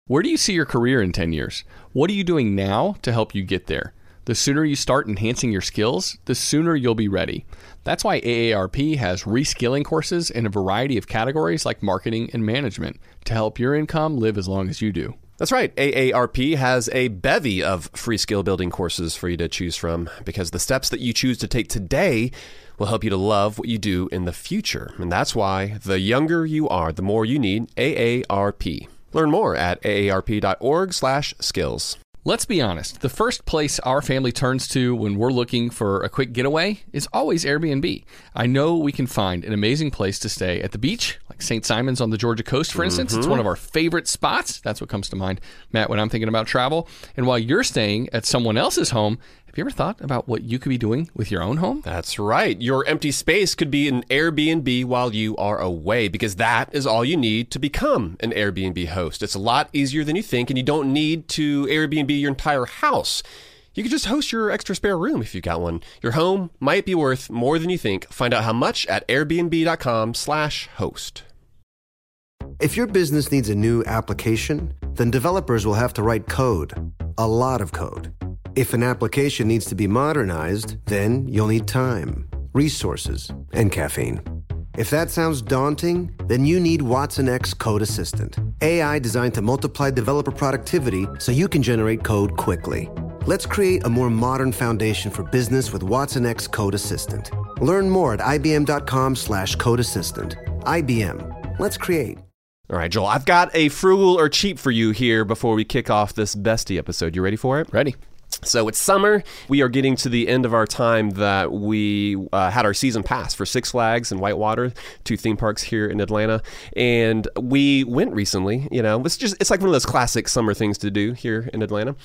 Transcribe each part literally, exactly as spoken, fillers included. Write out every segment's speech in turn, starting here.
Where do you see your career in ten years? What are you doing now to help you get there? The sooner you start enhancing your skills, the sooner you'll be ready. That's why A A R P has reskilling courses in a variety of categories like marketing and management to help your income live as long as you do. That's right. A A R P has a bevy of free skill building courses for you to choose from because the steps that you choose to take today will help you to love what you do in the future. And that's why the younger you are, the more you need A A R P. Learn more at aarp.org slash skills. Let's be honest. The first place our family turns to when we're looking for a quick getaway is always Airbnb. I know we can find an amazing place to stay at the beach, like Saint Simons on the Georgia coast, for instance. Mm-hmm. It's one of our favorite spots. That's what comes to mind, Matt, when I'm thinking about travel. And while you're staying at someone else's home, have you ever thought about what you could be doing with your own home? That's right. Your empty space could be an Airbnb while you are away, because that is all you need to become an Airbnb host. It's a lot easier than you think, and you don't need to Airbnb your entire house. You could just host your extra spare room if you've got one. Your home might be worth more than you think. Find out how much at airbnb.com slash host. If your business needs a new application, then developers will have to write code, a lot of code. If an application needs to be modernized, then you'll need time, resources, and caffeine. If that sounds daunting, then you need Watson X Code Assistant, A I designed to multiply developer productivity so you can generate code quickly. Let's create a more modern foundation for business with Watson X Code Assistant. Learn more at ibm.com slash code assistant. I B M. Let's create. All right, Joel, I've got a frugal or cheap for you here before we kick off this bestie episode. You ready for it? Ready. So it's summer. We are getting to the end of our time that we uh, had our season pass for Six Flags and Whitewater, two theme parks here in Atlanta. And we went recently, you know, it's just, it's like one of those classic summer things to do here in Atlanta.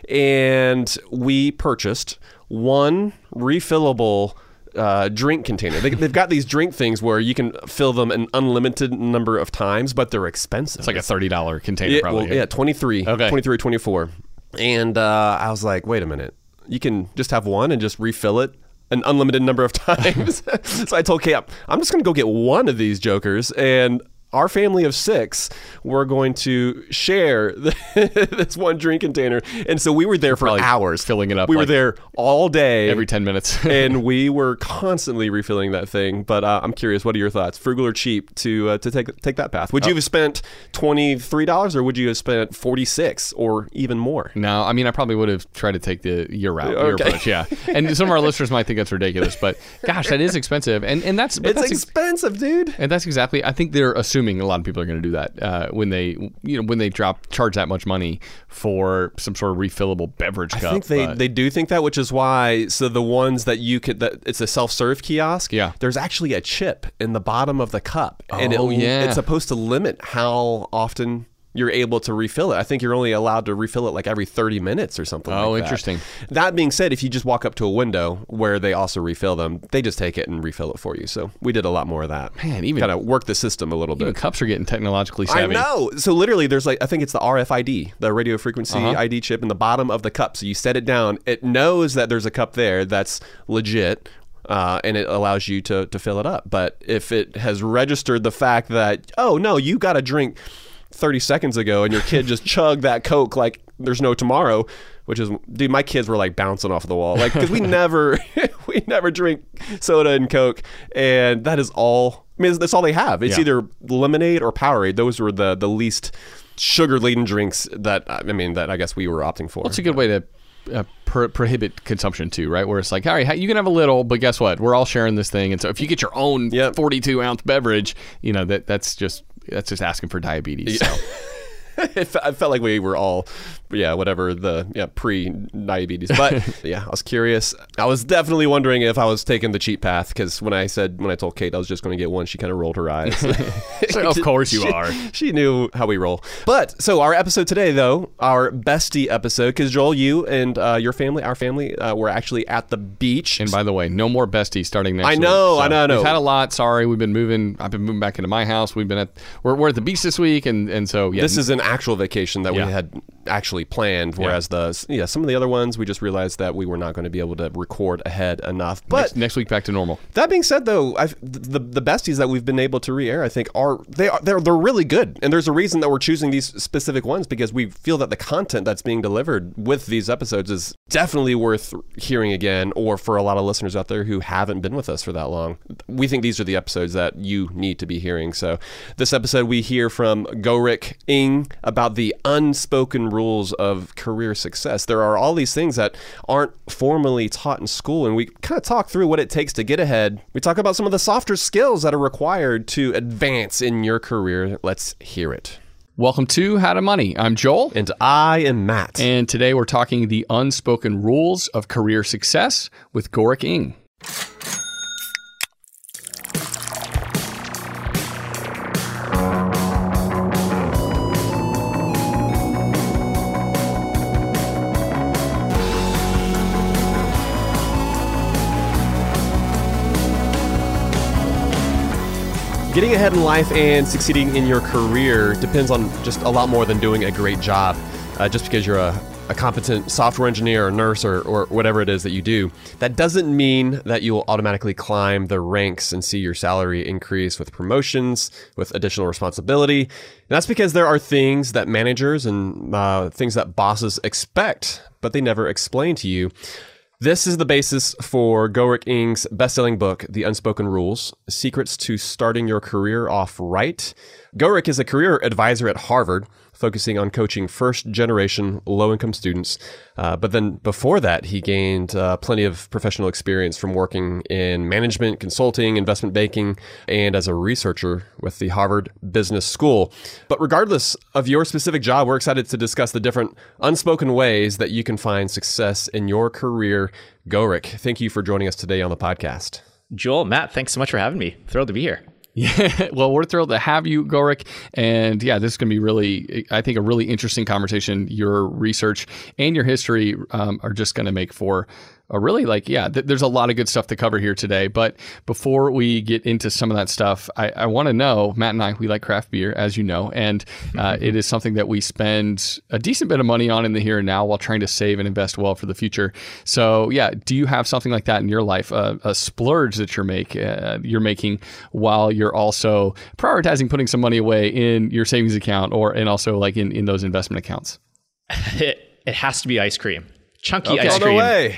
And we purchased one refillable Uh, drink container. They, they've got these drink things where you can fill them an unlimited number of times, but they're expensive. It's like a thirty dollars container, yeah, probably. Well, yeah, twenty-three, okay. twenty-three, twenty-four. And uh, I was like, wait a minute. You can just have one and just refill it an unlimited number of times. So I told Kate, I'm just going to go get one of these jokers, and our family of six were going to share this one drink container. And so we were there for Probably hours. Filling it up. We like were there all day. Every ten minutes. And we were constantly refilling that thing. But uh, I'm curious, what are your thoughts? Frugal or cheap to uh, to take take that path? Would you have spent twenty-three dollars or would you have spent forty-six dollars or even more? No, I mean, I probably would have tried to take the year route. Okay. Year approach, yeah. And some of our listeners might think that's ridiculous, but gosh, that is expensive. And and that's but It's that's expensive, ex- dude. And that's exactly, I think they're assuming a lot of people are going to do that uh, when they, you know, when they drop charge that much money for some sort of refillable beverage cup. I think they, but. they do think that, which is why, so the ones that you could, that it's a self-serve kiosk. Yeah. There's actually a chip in the bottom of the cup. And Oh, it, yeah. it's supposed to limit how often you're able to refill it. I think you're only allowed to refill it like every thirty minutes or something Oh, like that. interesting. That being said, if you just walk up to a window where they also refill them, they just take it and refill it for you. So we did a lot more of that. Man, even kind of work the system a little even bit. cups are getting technologically savvy. I know. So literally there's like, I think it's the R F I D, the radio frequency Uh-huh. I D chip in the bottom of the cup. So you set it down. It knows that there's a cup there that's legit. Uh, and it allows you to, to fill it up. But if it has registered the fact that, oh, no, you got a drink thirty seconds ago and your kid just chugged that Coke like there's no tomorrow, which is, dude, my kids were like bouncing off the wall. Like, because we never, we never drink soda and Coke. And that is all, I mean, that's all they have. It's Yeah. either lemonade or Powerade. Those were the, the least sugar-laden drinks that, I mean, that I guess we were opting for. Well, it's a good way to uh, pro- prohibit consumption too, right? Where it's like, all right, you can have a little, but guess what? We're all sharing this thing. And so if you get your own Yep. forty-two ounce beverage, you know, that that's just, that's just asking for diabetes. Yeah. So. It fe- I felt like we were all, yeah, whatever, the yeah pre-diabetes. But yeah, I was curious. I was definitely wondering if I was taking the cheap path, because when I said, when I told Kate I was just going to get one, she kind of rolled her eyes. So, of course you she, are. She knew how we roll. But so our episode today, though, our bestie episode, because Joel, you and uh, your family, our family, uh, were actually at the beach. And by the way, no more besties starting next I week. know, So I know, I know. We've had a lot. Sorry, we've been moving. I've been moving back into my house. We've been at, we're, we're at the beach this week. And, and so, yeah. This is an actual vacation that Yeah. we had actually planned. Whereas yeah. the yeah, some of the other ones, we just realized that we were not going to be able to record ahead enough. But next, next week, back to normal. That being said, though, I've, the the besties that we've been able to re-air, I think, are they are they're they're really good. And there's a reason that we're choosing these specific ones, because we feel that the content that's being delivered with these episodes is definitely worth hearing again, or for a lot of listeners out there who haven't been with us for that long. We think these are the episodes that you need to be hearing. So this episode, we hear from Go-Rik Ng about the unspoken rules of career success. There are all these things that aren't formally taught in school, and we kind of talk through what it takes to get ahead. We talk about some of the softer skills that are required to advance in your career. Let's hear it. Welcome to How to Money. I'm Joel. And I am Matt. And today we're talking the unspoken rules of career success with Go-Rik Ng. Getting ahead in life and succeeding in your career depends on just a lot more than doing a great job. Uh, just because you're a, a competent software engineer or nurse or, or whatever it is that you do, that doesn't mean that you will automatically climb the ranks and see your salary increase with promotions, with additional responsibility. And that's because there are things that managers and uh, things that bosses expect, but they never explain to you. This is the basis for Go-Rik Ng's best-selling book, The Unspoken Rules, Secrets to Starting Your Career Off Right. Go-Rik is a career advisor at Harvard, focusing on coaching first-generation low-income students. Uh, but then before that, he gained uh, plenty of professional experience from working in management, consulting, investment banking, and as a researcher with the Harvard Business School. But regardless of your specific job, we're excited to discuss the different unspoken ways that you can find success in your career. Go-Rik, thank you for joining us today on the podcast. Joel, Matt, thanks so much for having me. Thrilled to be here. Yeah, well, we're thrilled to have you, Go-Rik. And yeah, this is going to be really, I think, a really interesting conversation. Your research and your history um, are just going to make for a really like, yeah, th- there's a lot of good stuff to cover here today. But before we get into some of that stuff, I, I want to know, Matt and I, we like craft beer, as you know, and uh, it is something that we spend a decent bit of money on in the here and now while trying to save and invest well for the future. So yeah, do you have something like that in your life, uh, a splurge that you're make uh, you're making while you're also prioritizing putting some money away in your savings account or and also like in, in those investment accounts? It, it has to be ice cream. Chunky okay. ice cream. No way.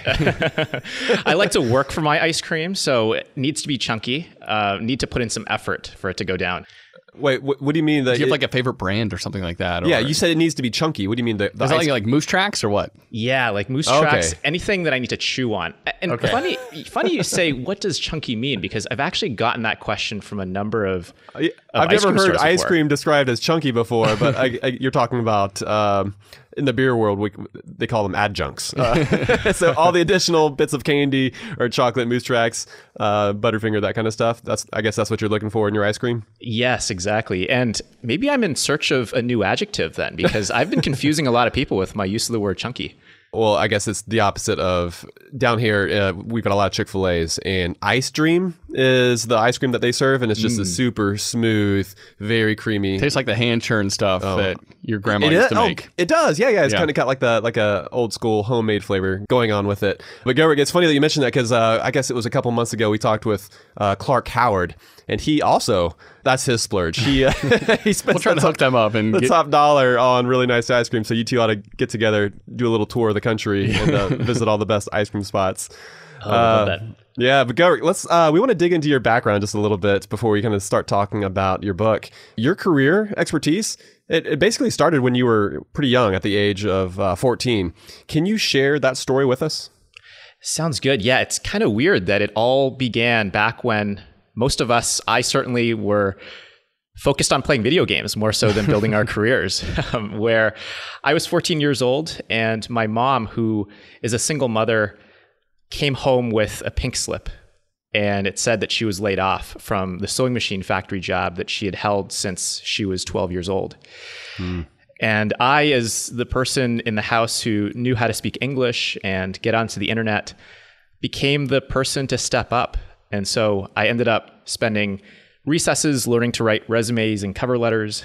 I like to work for my ice cream, so it needs to be chunky. Uh, need to put in some effort for it to go down. Wait, what, what do you mean? That do you have it, like a favorite brand or something like that? Or, yeah, you said it needs to be chunky. What do you mean? The, the is that like, like Moose Tracks or what? Yeah, like Moose oh, Tracks, okay. anything that I need to chew on. And okay. funny, funny you say, what does chunky mean? Because I've actually gotten that question from a number of, of I've ice never cream heard ice before. cream described as chunky before, but I, I, you're talking about um, in the beer world, we, they call them adjuncts. Uh, so all the additional bits of candy or chocolate, Moose Tracks, uh, Butterfinger, that kind of stuff. That's I guess that's what you're looking for in your ice cream. Yes, exactly. And maybe I'm in search of a new adjective then, because I've been confusing a lot of people with my use of the word chunky. Well, I guess it's the opposite of down here. Uh, we've got a lot of Chick-fil-A's, and Ice Dream is the ice cream that they serve, and it's just mm. a super smooth, very creamy. Tastes like the hand churned stuff oh. that your grandma it used is, to make. Oh, it does, yeah, yeah. It's yeah. kind of got like the like a old school homemade flavor going on with it. But Go-Rik, it's funny that you mentioned that because uh, I guess it was a couple months ago we talked with uh, Clark Howard, and he also that's his splurge. He uh, he spends we'll try to top, hook them up and the get... top dollar on really nice ice cream. So you two ought to get together, do a little tour of the country, and uh, visit all the best ice cream spots. Oh, I love that. Yeah, but Go-Rik, let's uh, we want to dig into your background just a little bit before we kind of start talking about your book. Your career expertise, it, it basically started when you were pretty young, at the age of uh, fourteen. Can you share that story with us? Sounds good. Yeah, it's kind of weird that it all began back when most of us, I certainly were focused on playing video games more so than building our careers, um, where I was fourteen years old and my mom, who is a single mother, came home with a pink slip, and it said that she was laid off from the sewing machine factory job that she had held since she was twelve years old. Hmm. And I, as the person in the house who knew how to speak English and get onto the internet, became the person to step up. And so I ended up spending recesses learning to write resumes and cover letters.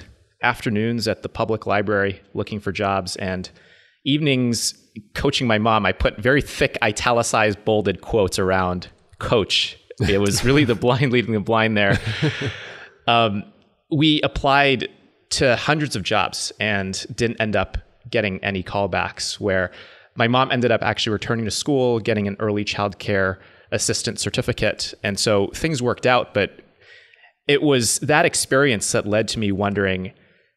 afternoons at the public library looking for jobs, and evenings coaching my mom. I put very thick italicized bolded quotes around coach. It was really the blind leading the blind there. Um, we applied to hundreds of jobs and didn't end up getting any callbacks, where my mom ended up actually returning to school, getting an early childcare assistant certificate. And so things worked out, but it was that experience that led to me wondering,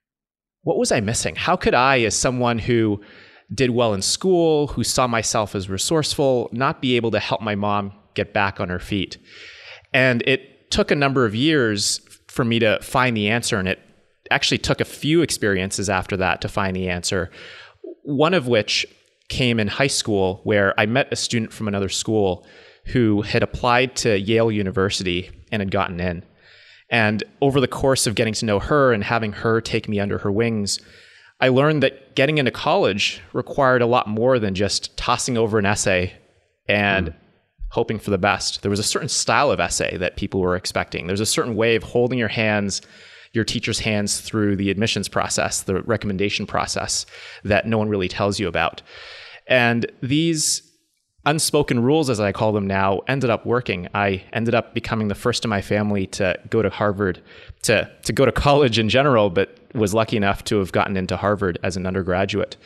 what was I missing? How could I, as someone who did well in school, who saw myself as resourceful, not be able to help my mom get back on her feet? And it took a number of years for me to find the answer, and it actually took a few experiences after that to find the answer. One of which came in high school, where I met a student from another school who had applied to Yale University and had gotten in. And over the course of getting to know her and having her take me under her wings, I learned that getting into college required a lot more than just tossing over an essay and mm. hoping for the best. There was a certain style of essay that people were expecting. There's a certain way of holding your hands, your teacher's hands, through the admissions process, the recommendation process that no one really tells you about. And these unspoken rules, as I call them now, ended up working. I ended up becoming the first in my family to go to Harvard, to, to go to college in general, but was lucky enough to have gotten into Harvard as an undergraduate.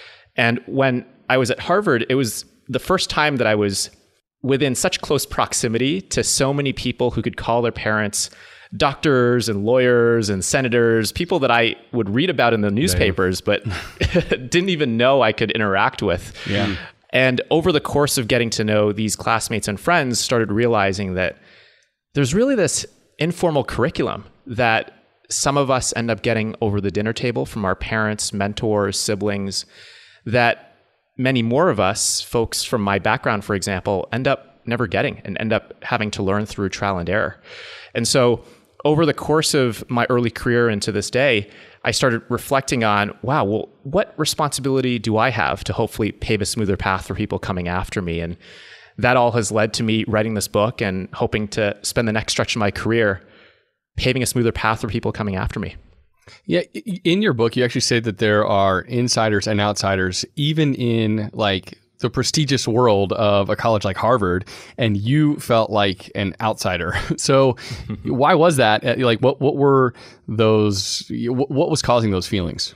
And when I was at Harvard, it was the first time that I was within such close proximity to so many people who could call their parents doctors and lawyers and senators, people that I would read about in the newspapers, but didn't even know I could interact with. Yeah. And over the course of getting to know these classmates and friends, started realizing that there's really this informal curriculum that some of us end up getting over the dinner table from our parents, mentors, siblings, that many more of us, folks from my background, for example, end up never getting and end up having to learn through trial and error. And so over the course of my early career and to this day, I started reflecting on, wow, well, what responsibility do I have to hopefully pave a smoother path for people coming after me? And that all has led to me writing this book and hoping to spend the next stretch of my career paving a smoother path for people coming after me. Yeah, in your book, you actually say that there are insiders and outsiders, even in like the prestigious world of a college like Harvard, and you felt like an outsider. So why was that? Like, what what were those, what was causing those feelings?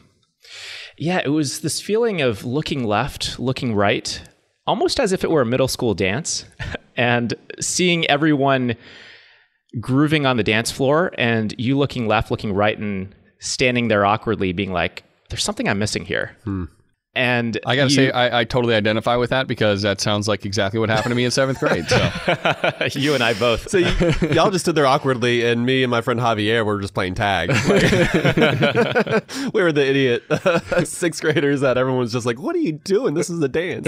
Yeah, it was this feeling of looking left, looking right, almost as if it were a middle school dance, and seeing everyone grooving on the dance floor and you looking left, looking right, and standing there awkwardly being like, there's something I'm missing here. Hmm. And I got to say, I, I totally identify with that, because that sounds like exactly what happened to me in seventh grade. So you and I both. So y- y'all just stood there awkwardly, and me and my friend Javier were just playing tag. Like, we were the idiot sixth graders that everyone was just like, "What are you doing? This is a dance."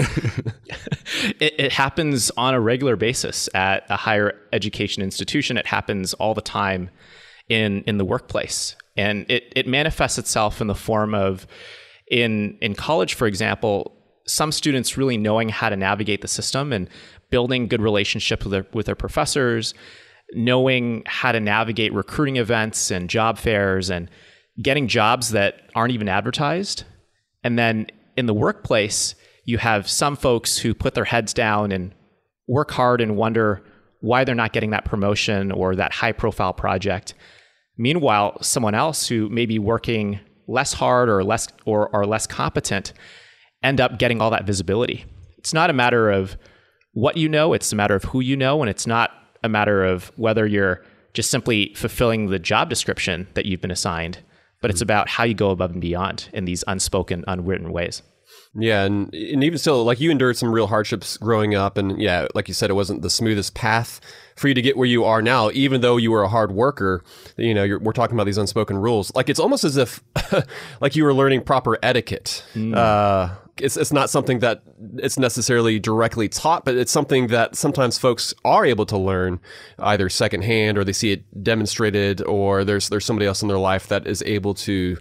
it, it happens on a regular basis at a higher education institution. It happens all the time in in the workplace, and it it manifests itself in the form of, In in college, for example, some students really knowing how to navigate the system and building good relationships with their, with their professors, knowing how to navigate recruiting events and job fairs and getting jobs that aren't even advertised. And then in the workplace, you have some folks who put their heads down and work hard and wonder why they're not getting that promotion or that high profile project. Meanwhile, someone else who may be working less hard or less or are less competent end up getting all that visibility. It's not a matter of what you know, it's a matter of who you know, and it's not a matter of whether you're just simply fulfilling the job description that you've been assigned, but it's about how you go above and beyond in these unspoken, unwritten ways. Yeah, and, and even still, like, you endured some real hardships growing up, and yeah, like you said, it wasn't the smoothest path for you to get where you are now, even though you were a hard worker. You know, you're, we're talking about these unspoken rules. Like, it's almost as if, like, you were learning proper etiquette. Mm. Uh, it's it's not something that it's necessarily directly taught, but it's something that sometimes folks are able to learn either secondhand, or they see it demonstrated, or there's there's somebody else in their life that is able to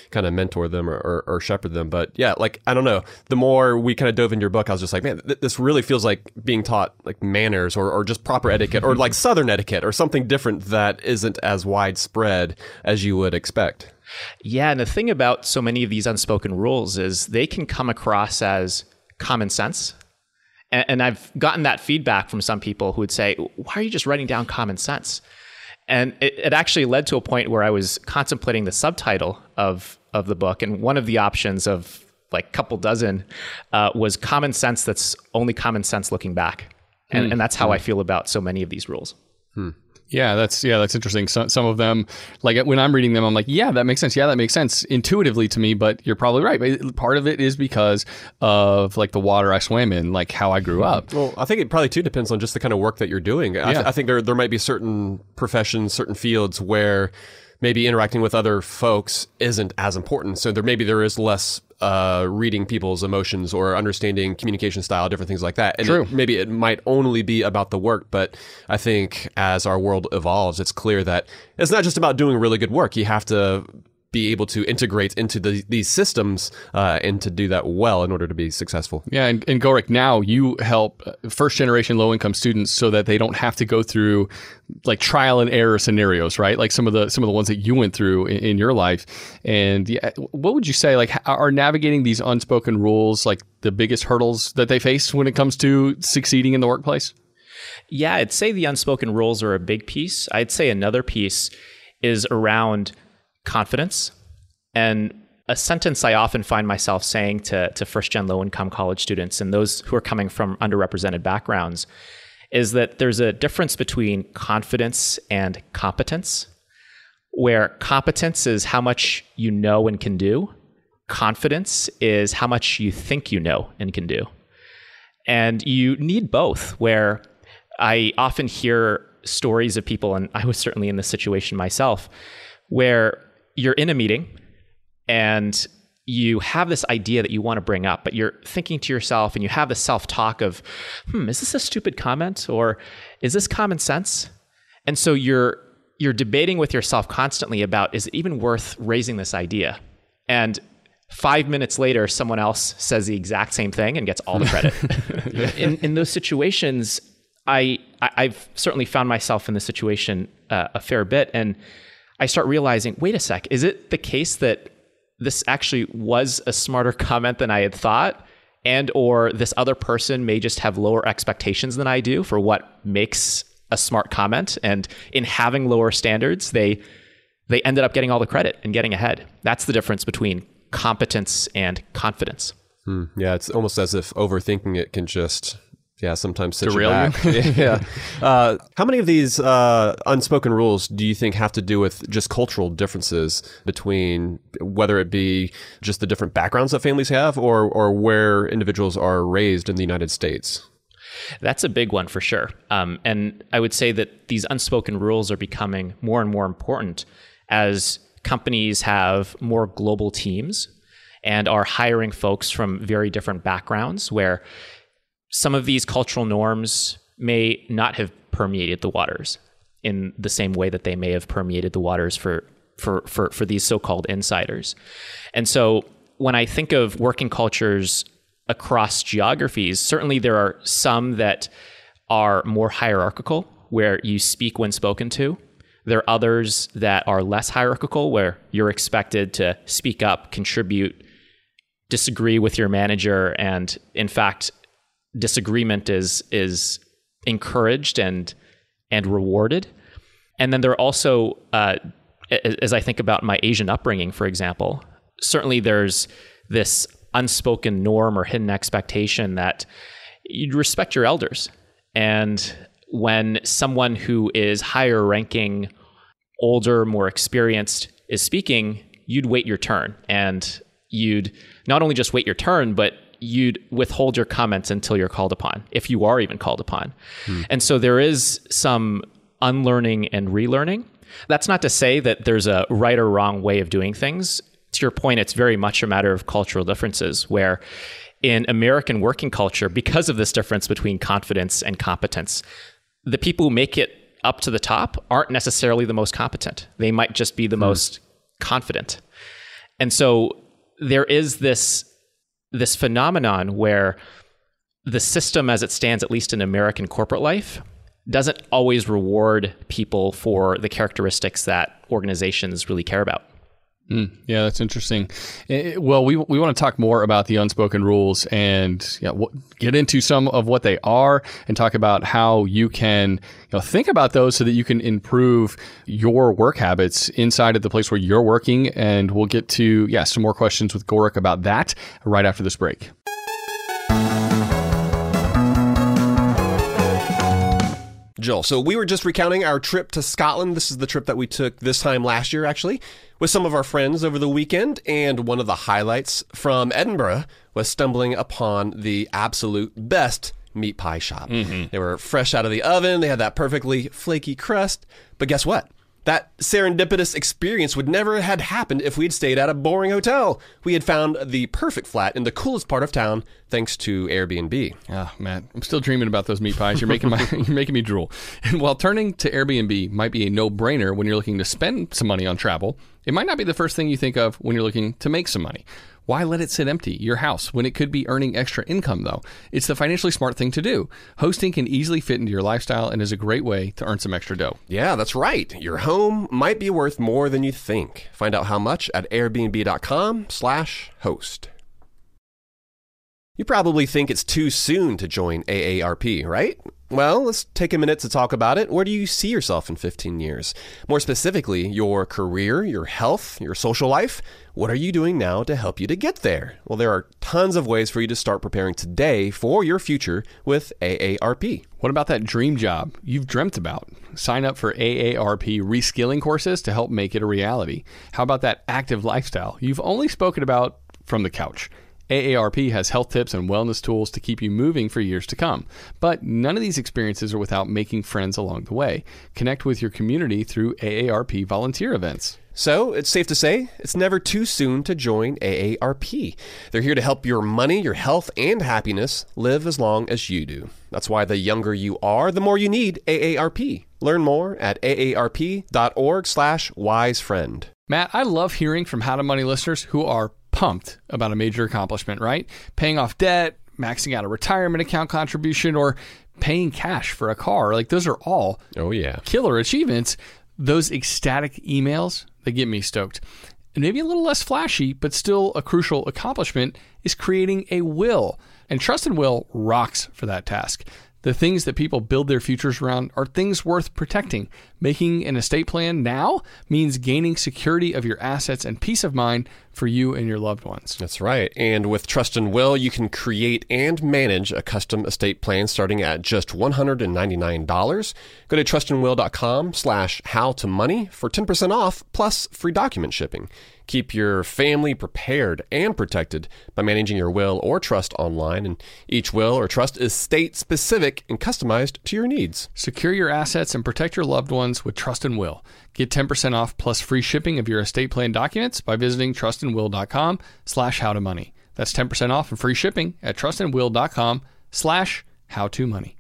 kind of mentor them or, or, or shepherd them. But yeah, like, I don't know, the more we kind of dove into your book, I was just like, man, th- this really feels like being taught like manners or, or just proper etiquette or like Southern etiquette or something different that isn't as widespread as you would expect. Yeah, and the thing about so many of these unspoken rules is they can come across as common sense. And, and I've gotten that feedback from some people who would say, why are you just writing down common sense? And it, it actually led to a point where I was contemplating the subtitle of, of the book. And one of the options of like a couple dozen uh, was common sense that's only common sense looking back. And, mm. and that's how mm. I feel about so many of these rules. Hmm. Yeah, that's yeah, that's interesting. So, some of them, like when I'm reading them, I'm like, yeah, that makes sense. Yeah, that makes sense intuitively to me. But you're probably right. Part of it is because of like the water I swam in, like how I grew up. Well, I think it probably too depends on just the kind of work that you're doing. I, th- Yeah. I think there there might be certain professions, certain fields where maybe interacting with other folks isn't as important. So there maybe there is less uh, reading people's emotions or understanding communication style, different things like that. And True. It, maybe it might only be about the work, but I think as our world evolves, it's clear that it's not just about doing really good work. You have to be able to integrate into the, these systems uh, and to do that well in order to be successful. Yeah, and, and Gorik, now you help first generation low income students so that they don't have to go through like trial and error scenarios, right? Like some of the some of the ones that you went through in, in your life. And yeah, what would you say, like, are navigating these unspoken rules like the biggest hurdles that they face when it comes to succeeding in the workplace? Yeah, I'd say the unspoken rules are a big piece. I'd say another piece is around confidence. And a sentence I often find myself saying to, to first-gen low-income college students and those who are coming from underrepresented backgrounds is that there's a difference between confidence and competence, where competence is how much you know and can do. Confidence is how much you think you know and can do. And you need both, where I often hear stories of people, and I was certainly in this situation myself, where you're in a meeting and you have this idea that you want to bring up, but you're thinking to yourself and you have the self-talk of, hmm, is this a stupid comment or is this common sense? And so you're you're debating with yourself constantly about, is it even worth raising this idea? And five minutes later, someone else says the exact same thing and gets all the credit. in, in those situations, I, I, I've certainly found myself in this situation uh, a fair bit. And I start realizing, wait a sec, is it the case that this actually was a smarter comment than I had thought? And or this other person may just have lower expectations than I do for what makes a smart comment. And in having lower standards, they they ended up getting all the credit and getting ahead. That's the difference between competence and confidence. Hmm. Yeah, it's almost as if overthinking it can just... Yeah, sometimes sit you Derail back. yeah. Uh, how many of these uh, unspoken rules do you think have to do with just cultural differences between whether it be just the different backgrounds that families have or or where individuals are raised in the United States? That's a big one for sure. Um, and I would say that these unspoken rules are becoming more and more important as companies have more global teams and are hiring folks from very different backgrounds where some of these cultural norms may not have permeated the waters in the same way that they may have permeated the waters for for for, for these so-called insiders. And so when I think of working cultures across geographies, certainly there are some that are more hierarchical, where you speak when spoken to. There are others that are less hierarchical, where you're expected to speak up, contribute, disagree with your manager, and in fact, disagreement is is encouraged and and rewarded. And then there are also, uh, as I think about my Asian upbringing, for example, certainly there's this unspoken norm or hidden expectation that you'd respect your elders. And when someone who is higher ranking, older, more experienced is speaking, you'd wait your turn. And you'd not only just wait your turn, but you'd withhold your comments until you're called upon, if you are even called upon. Hmm. And so there is some unlearning and relearning. That's not to say that there's a right or wrong way of doing things. To your point, it's very much a matter of cultural differences, where in American working culture, because of this difference between confidence and competence, the people who make it up to the top aren't necessarily the most competent. They might just be the hmm. most confident. And so there is this, this phenomenon where the system as it stands, at least in American corporate life, doesn't always reward people for the characteristics that organizations really care about. Mm, yeah, that's interesting. Eh, Well, we we want to talk more about the unspoken rules and yeah, w- get into some of what they are and talk about how you can you know, think about those so that you can improve your work habits inside of the place where you're working. And we'll get to yeah some more questions with Gorik about that right after this break. Joel, so we were just recounting our trip to Scotland. This is the trip that we took this time last year, actually, with some of our friends over the weekend. And one of the highlights from Edinburgh was stumbling upon the absolute best meat pie shop. Mm-hmm. They were fresh out of the oven. They had that perfectly flaky crust. But guess what? That serendipitous experience would never had happened if we'd stayed at a boring hotel. We had found the perfect flat in the coolest part of town thanks to Airbnb. Ah, man, I'm still dreaming about those meat pies. You're making my you're making me drool. And while turning to Airbnb might be a no-brainer when you're looking to spend some money on travel, it might not be the first thing you think of when you're looking to make some money. Why let it sit empty, your house, when it could be earning extra income, though? It's the financially smart thing to do. Hosting can easily fit into your lifestyle and is a great way to earn some extra dough. Yeah, that's right. Your home might be worth more than you think. Find out how much at airbnb.com slash host. You probably think it's too soon to join A A R P, right? Well, let's take a minute to talk about it. Where do you see yourself in fifteen years? More specifically, your career, your health, your social life. What are you doing now to help you to get there? Well, there are tons of ways for you to start preparing today for your future with A A R P. What about that dream job you've dreamt about? Sign up for A A R P reskilling courses to help make it a reality. How about that active lifestyle you've only spoken about from the couch? A A R P has health tips and wellness tools to keep you moving for years to come. But none of these experiences are without making friends along the way. Connect with your community through A A R P volunteer events. So it's safe to say it's never too soon to join A A R P. They're here to help your money, your health, and happiness live as long as you do. That's why the younger you are, the more you need A A R P. Learn more at aarp.org slash wisefriend. Matt, I love hearing from How to Money listeners who are pumped about a major accomplishment, right? Paying off debt, maxing out a retirement account contribution, or paying cash for a car. Like, those are all oh yeah killer achievements. Those ecstatic emails, they get me stoked. And maybe a little less flashy, but still a crucial accomplishment is creating a will. And Trust and Will rocks for that task. The things that people build their futures around are things worth protecting. Making an estate plan now means gaining security of your assets and peace of mind for you and your loved ones. That's right. And with Trust and Will, you can create and manage a custom estate plan starting at just one hundred ninety-nine dollars. Go to trustandwill.com slash how to money for ten percent off plus free document shipping. Keep your family prepared and protected by managing your will or trust online. And each will or trust is state-specific and customized to your needs. Secure your assets and protect your loved ones with Trust and Will. Get ten percent off plus free shipping of your estate plan documents by visiting trustandwill.com slash how to money. That's ten percent off and free shipping at trustandwill.com slash how to money.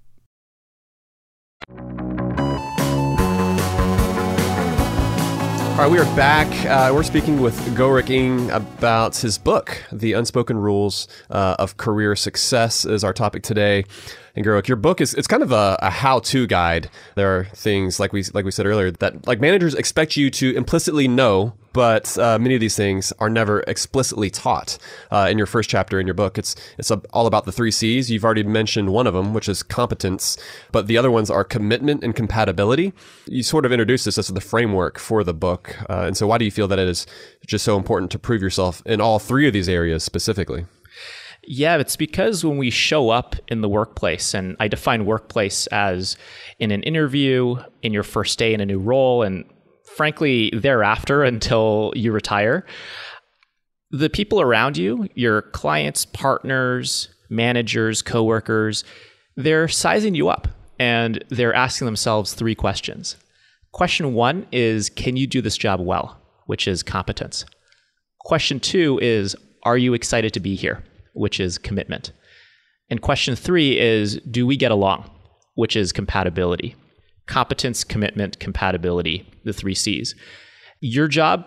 All right, we are back. Uh, we're speaking with Gorik Ing about his book, The Unspoken Rules uh, of Career Success is our topic today. And Gorik, your book is it's kind of a, a how-to guide. There are things, like we like we said earlier, that like managers expect you to implicitly know, but uh, many of these things are never explicitly taught. Uh, in your first chapter in your book, it's it's a, all about the three C's. You've already mentioned one of them, which is competence, but the other ones are commitment and compatibility. You sort of introduced this as the framework for the book. Uh, and so why do you feel that it is just so important to prove yourself in all three of these areas specifically? Yeah, it's because when we show up in the workplace, and I define workplace as in an interview, in your first day in a new role, and frankly, thereafter until you retire, the people around you, your clients, partners, managers, coworkers, they're sizing you up and they're asking themselves three questions. Question one is, can you do this job well, which is competence? Question two is, are you excited to be here, which is commitment? And question three is, do we get along, which is compatibility? Competence, commitment, compatibility, the three C's. Your job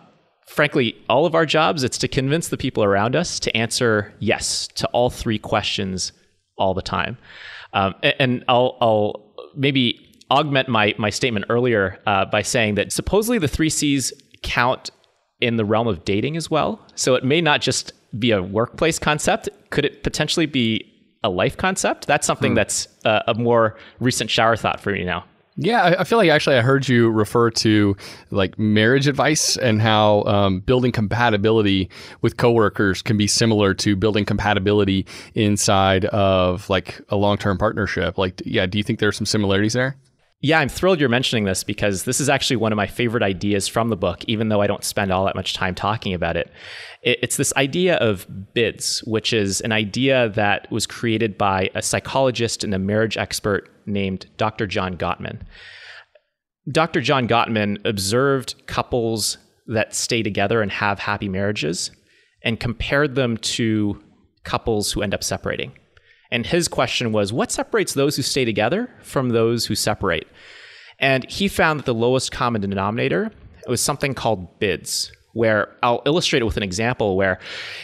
frankly, all of our jobs, it's to convince the people around us to answer yes to all three questions all the time. Um, and I'll, I'll maybe augment my, my statement earlier uh, by saying that supposedly the three C's count in the realm of dating as well. So it may not just be a workplace concept. Could it potentially be a life concept? That's something hmm. that's uh, a more recent shower thought for me now. Yeah, I, I feel like actually I heard you refer to like marriage advice and how um, building compatibility with coworkers can be similar to building compatibility inside of like a long-term partnership. Like, yeah, do you think there are some similarities there? Yeah, I'm thrilled you're mentioning this because this is actually one of my favorite ideas from the book, even though I don't spend all that much time talking about it. It's this idea of BIDS, which is an idea that was created by a psychologist and a marriage expert named Doctor John Gottman. Doctor John Gottman observed couples that stay together and have happy marriages and compared them to couples who end up separating. And his question was, what separates those who stay together from those who separate? And he found that the lowest common denominator was something called BIDS, where I'll illustrate it with an example where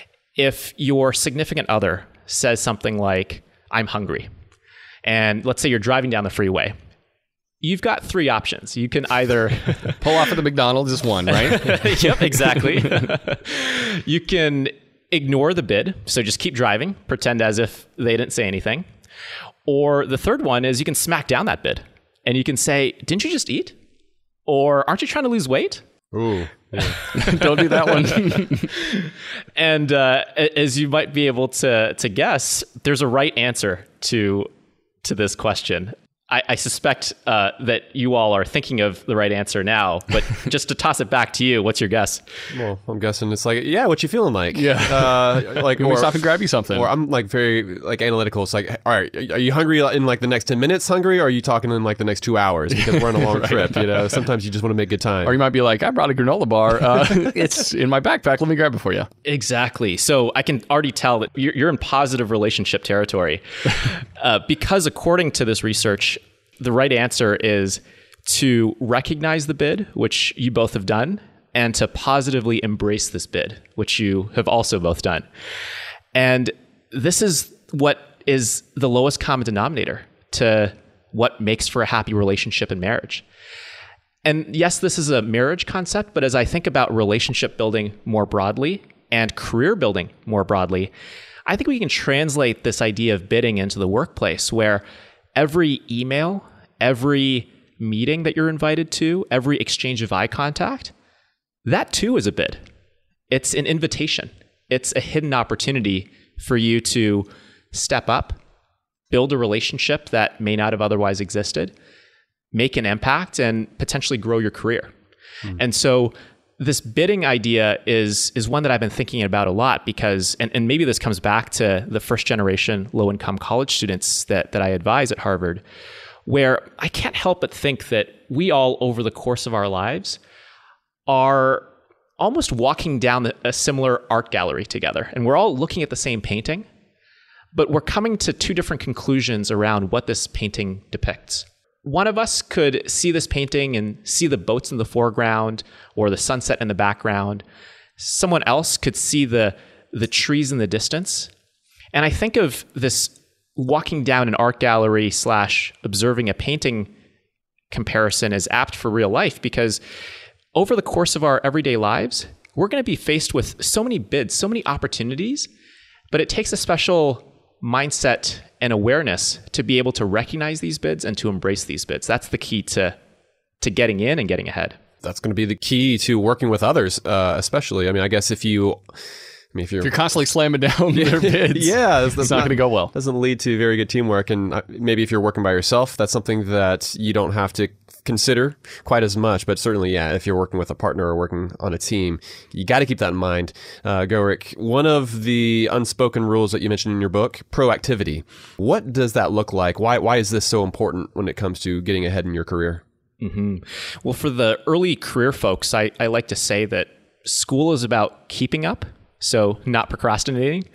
if your significant other says something like, I'm hungry, and let's say you're driving down the freeway, you've got three options. You can either pull off at the McDonald's, just one, right? Yep, exactly. You can ignore the bid, so just keep driving, pretend as if they didn't say anything. Or the third one is you can smack down that bid and you can say, didn't you just eat? Or aren't you trying to lose weight? Ooh, yeah. Don't do that one. And uh, as you might be able to to guess, there's a right answer to to this question. I, I suspect uh, that you all are thinking of the right answer now, but just to toss it back to you, what's your guess? Well, I'm guessing it's like, yeah, what you feeling like? Yeah. Uh, like, Can we stop and grab you something? Or I'm like very like analytical. It's like, all right, are you hungry in like the next ten minutes hungry? Or are you talking in like the next two hours? Because we're on a long right. trip, you know? Sometimes you just want to make good time. Or you might be like, I brought a granola bar. Uh, it's in my backpack. Let me grab it for you. Exactly. So I can already tell that you're, you're in positive relationship territory. uh, because according to this research, the right answer is to recognize the bid, which you both have done, and to positively embrace this bid, which you have also both done. And this is what is the lowest common denominator to what makes for a happy relationship and marriage. And yes, this is a marriage concept, but as I think about relationship building more broadly and career building more broadly, I think we can translate this idea of bidding into the workplace where every email, every meeting that you're invited to, every exchange of eye contact, that too is a bid. It's an invitation. It's a hidden opportunity for you to step up, build a relationship that may not have otherwise existed, make an impact, and potentially grow your career. Mm. And so this bidding idea is is one that I've been thinking about a lot because, and, and maybe this comes back to the first generation low-income college students that, that I advise at Harvard, where I can't help but think that we all, over the course of our lives, are almost walking down the, a similar art gallery together. And we're all looking at the same painting, but we're coming to two different conclusions around what this painting depicts. One of us could see this painting and see the boats in the foreground or the sunset in the background. Someone else could see the, the trees in the distance. And I think of this walking down an art gallery slash observing a painting comparison as apt for real life because over the course of our everyday lives, we're going to be faced with so many bids, so many opportunities, but it takes a special mindset and awareness to be able to recognize these bids and to embrace these bids. That's the key to to getting in and getting ahead. That's going to be the key to working with others, uh, especially. I mean, I guess if you, I mean, if you're, if you're constantly slamming down their bids, yeah, it's, it's not, not going to go well. Doesn't lead to very good teamwork. And maybe if you're working by yourself, that's something that you don't have to consider quite as much. But certainly, yeah, if you're working with a partner or working on a team, you got to keep that in mind. Uh, Gorik, one of the unspoken rules that you mentioned in your book, proactivity. What does that look like? Why why is this so important when it comes to getting ahead in your career? Mm-hmm. Well, for the early career folks, I, I like to say that school is about keeping up, so not procrastinating,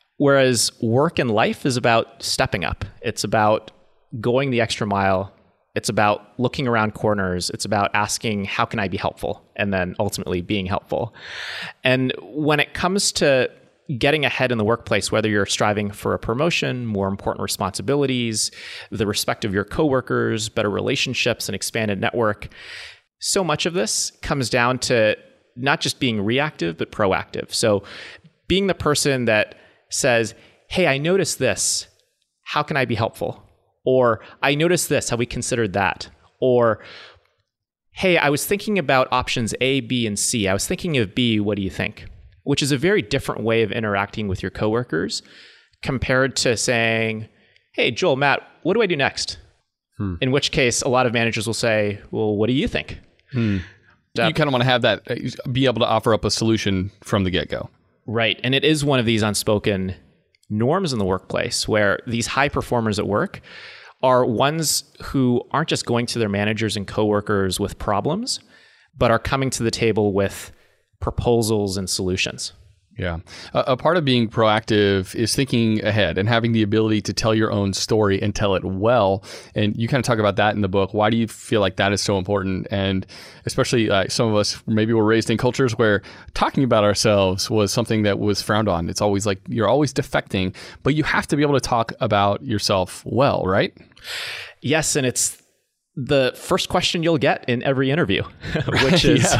whereas work and life is about stepping up. It's about going the extra mile. It's about looking around corners. It's about asking, how can I be helpful? And then ultimately being helpful. And when it comes to getting ahead in the workplace, whether you're striving for a promotion, more important responsibilities, the respect of your coworkers, better relationships, an expanded network, so much of this comes down to not just being reactive, but proactive. So being the person that says, hey, I noticed this. How can I be helpful? Or I noticed this. Have we considered that? Or, hey, I was thinking about options A, B, and C. I was thinking of B. What do you think? Which is a very different way of interacting with your coworkers compared to saying, hey, Joel, Matt, what do I do next? Hmm. In which case, a lot of managers will say, well, what do you think? Hmm. You kind of want to have that, be able to offer up a solution from the get-go. Right. And it is one of these unspoken norms in the workplace where these high performers at work are ones who aren't just going to their managers and coworkers with problems, but are coming to the table with proposals and solutions. Yeah. A, a part of being proactive is thinking ahead and having the ability to tell your own story and tell it well. And you kind of talk about that in the book. Why do you feel like that is so important? And especially uh, some of us maybe were raised in cultures where talking about ourselves was something that was frowned on. It's always like you're always defecting, but you have to be able to talk about yourself well, right? Yes. And it's the first question you'll get in every interview, which is,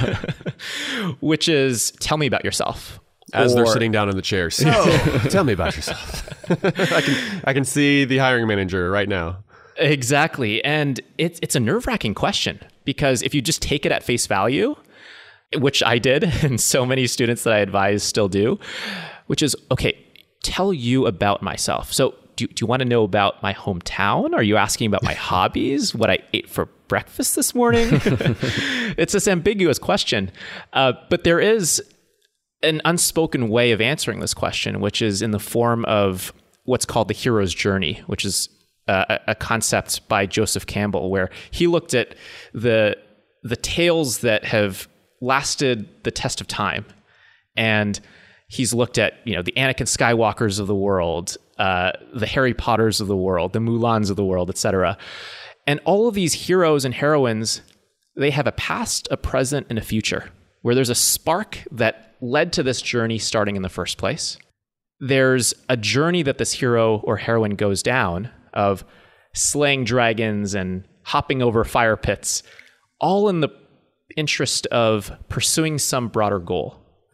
which is, tell me about yourself. As or, they're sitting down in the chairs. So, tell me about yourself. I can I can see the hiring manager right now. Exactly. And it's it's a nerve-wracking question because if you just take it at face value, which I did, and so many students that I advise still do, which is, okay, tell you about myself. So do, do you want to know about my hometown? Are you asking about my hobbies? What I ate for breakfast this morning? It's this ambiguous question. Uh, but there is an unspoken way of answering this question, which is in the form of what's called the hero's journey, which is a, a concept by Joseph Campbell, where he looked at the the tales that have lasted the test of time, and he's looked at, you know, the Anakin Skywalkers of the world, uh, the Harry Potters of the world, the Mulans of the world, et cetera. And all of these heroes and heroines, they have a past, a present, and a future, where there's a spark that led to this journey starting in the first place. There's a journey that this hero or heroine goes down of slaying dragons and hopping over fire pits, all in the interest of pursuing some broader goal.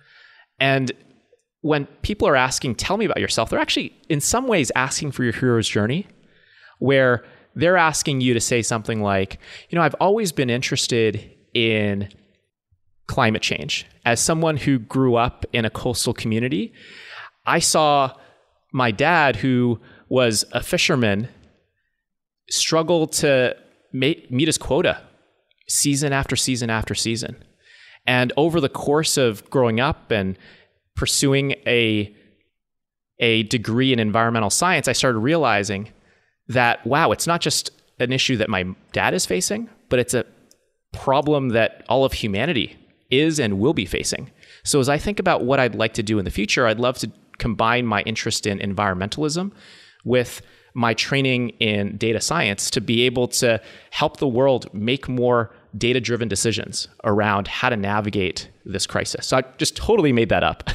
And when people are asking, tell me about yourself, they're actually in some ways asking for your hero's journey, where they're asking you to say something like, you know, I've always been interested in climate change. As someone who grew up in a coastal community, I saw my dad, who was a fisherman, struggle to make, meet his quota season after season after season. And over the course of growing up and pursuing a, a degree in environmental science, I started realizing that, wow, it's not just an issue that my dad is facing, but it's a problem that all of humanity is and will be facing. So as I think about what I'd like to do in the future, I'd love to combine my interest in environmentalism with my training in data science to be able to help the world make more data-driven decisions around how to navigate this crisis. So I just totally made that up.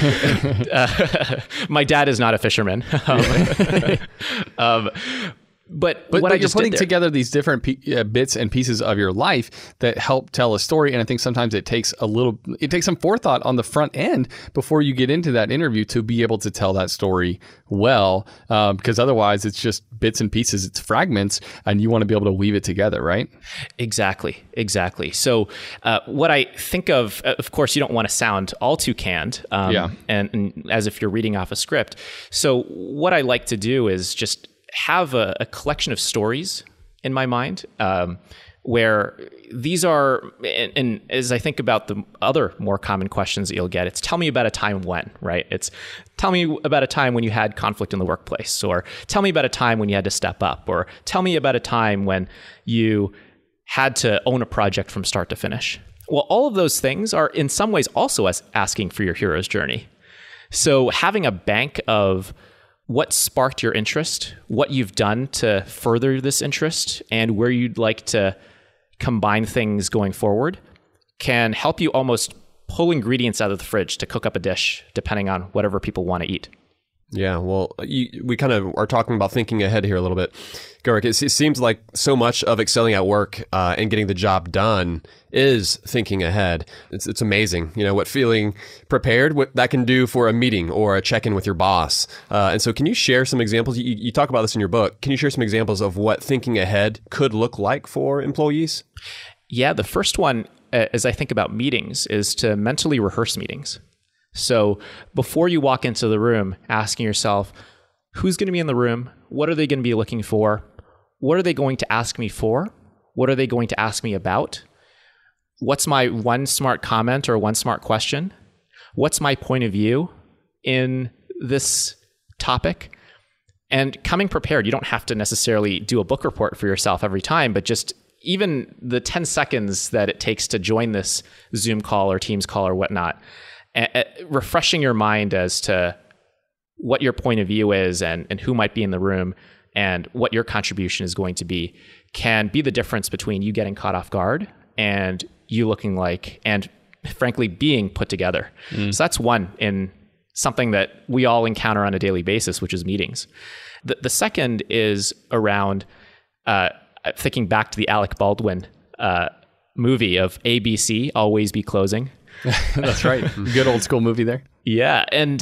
uh, my dad is not a fisherman. um, um, But, but, what but I you're just putting did there, together these different pe- uh, bits and pieces of your life that help tell a story. And I think sometimes it takes a little, it takes some forethought on the front end before you get into that interview to be able to tell that story well, uh, because otherwise it's just bits and pieces, it's fragments, and you want to be able to weave it together, right? Exactly, exactly. So uh, what I think of, of course, you don't want to sound all too canned, um, yeah. and, and as if you're reading off a script. So what I like to do is just have a, a collection of stories in my mind, um, where these are, and, and as I think about the other more common questions that you'll get, it's tell me about a time when, right? It's tell me about a time when you had conflict in the workplace, or tell me about a time when you had to step up, or tell me about a time when you had to own a project from start to finish. Well, all of those things are in some ways also as asking for your hero's journey. So having a bank of what sparked your interest, what you've done to further this interest, and where you'd like to combine things going forward can help you almost pull ingredients out of the fridge to cook up a dish, depending on whatever people want to eat. Yeah, well, you, we kind of are talking about thinking ahead here a little bit. Gaurav, it, it seems like so much of excelling at work uh, and getting the job done is thinking ahead. It's it's amazing, you know, what feeling prepared, what that can do for a meeting or a check-in with your boss. Uh, and so can you share some examples? You, you talk about this in your book. Can you share some examples of what thinking ahead could look like for employees? Yeah, the first one, as I think about meetings, is to mentally rehearse meetings. So before you walk into the room, asking yourself, who's going to be in the room? What are they going to be looking for? What are they going to ask me for? What are they going to ask me about? What's my one smart comment or one smart question? What's my point of view in this topic? And coming prepared, you don't have to necessarily do a book report for yourself every time, but just even the ten seconds that it takes to join this Zoom call or Teams call or whatnot, uh, refreshing your mind as to what your point of view is and, and who might be in the room and what your contribution is going to be can be the difference between you getting caught off guard and you looking like, and frankly, being put together. Mm. So that's one in something that we all encounter on a daily basis, which is meetings. The, the second is around uh, thinking back to the Alec Baldwin uh, movie of A B C, Always Be Closing. That's right. Good old school movie there. Yeah. And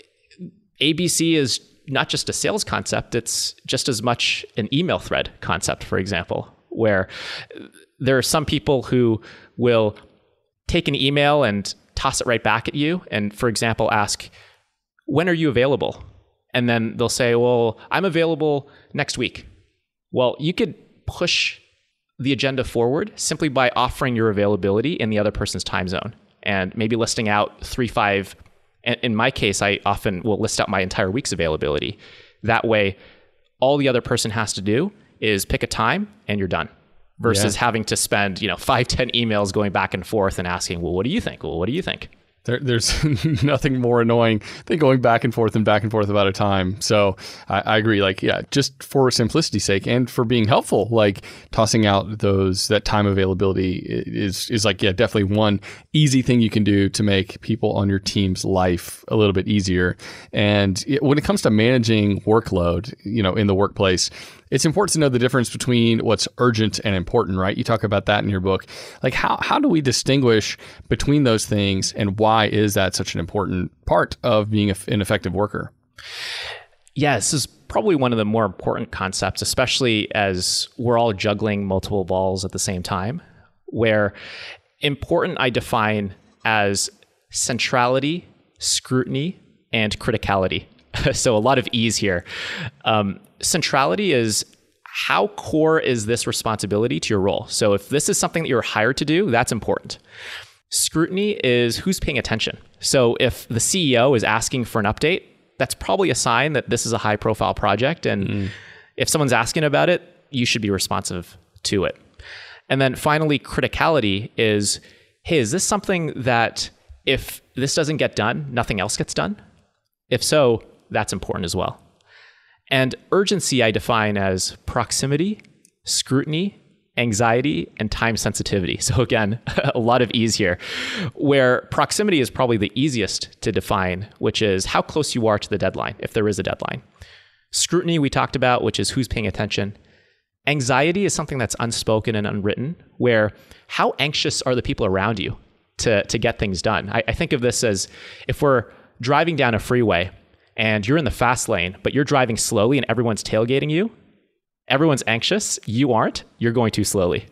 A B C is not just a sales concept, it's just as much an email thread concept, for example, where there are some people who will take an email and toss it right back at you. And for example, ask, when are you available? And then they'll say, well, I'm available next week. Well, you could push the agenda forward simply by offering your availability in the other person's time zone and maybe listing out three, five. In my case, I often will list out my entire week's availability. That way, all the other person has to do is pick a time and you're done. Versus yeah. having to spend, you know, five, ten emails going back and forth and asking, well, what do you think? Well, what do you think? There, there's nothing more annoying than going back and forth and back and forth about a time. So I, I agree. Like, yeah, just for simplicity's sake and for being helpful, like tossing out those that time availability is is like, yeah, definitely one easy thing you can do to make people on your team's life a little bit easier. And it, when it comes to managing workload, you know, in the workplace, it's important to know the difference between what's urgent and important, right? You talk about that in your book. Like, how how do we distinguish between those things, and why is that such an important part of being an effective worker? Yeah, this is probably one of the more important concepts, especially as we're all juggling multiple balls at the same time, where important I define as centrality, scrutiny, and criticality. So a lot of ease here. Um, centrality is how core is this responsibility to your role? So if this is something that you're hired to do, that's important. Scrutiny is who's paying attention. So if the C E O is asking for an update, that's probably a sign that this is a high profile project. And mm. if someone's asking about it, you should be responsive to it. And then finally, criticality is, hey, is this something that if this doesn't get done, nothing else gets done? If so, that's important as well. And urgency I define as proximity, scrutiny, anxiety, and time sensitivity. So again, a lot of ease here, where proximity is probably the easiest to define, which is how close you are to the deadline, if there is a deadline. Scrutiny we talked about, which is who's paying attention. Anxiety is something that's unspoken and unwritten, where how anxious are the people around you to, to get things done? I, I think of this as if we're driving down a freeway and you're in the fast lane, but you're driving slowly and everyone's tailgating you. Everyone's anxious. You aren't. You're going too slowly.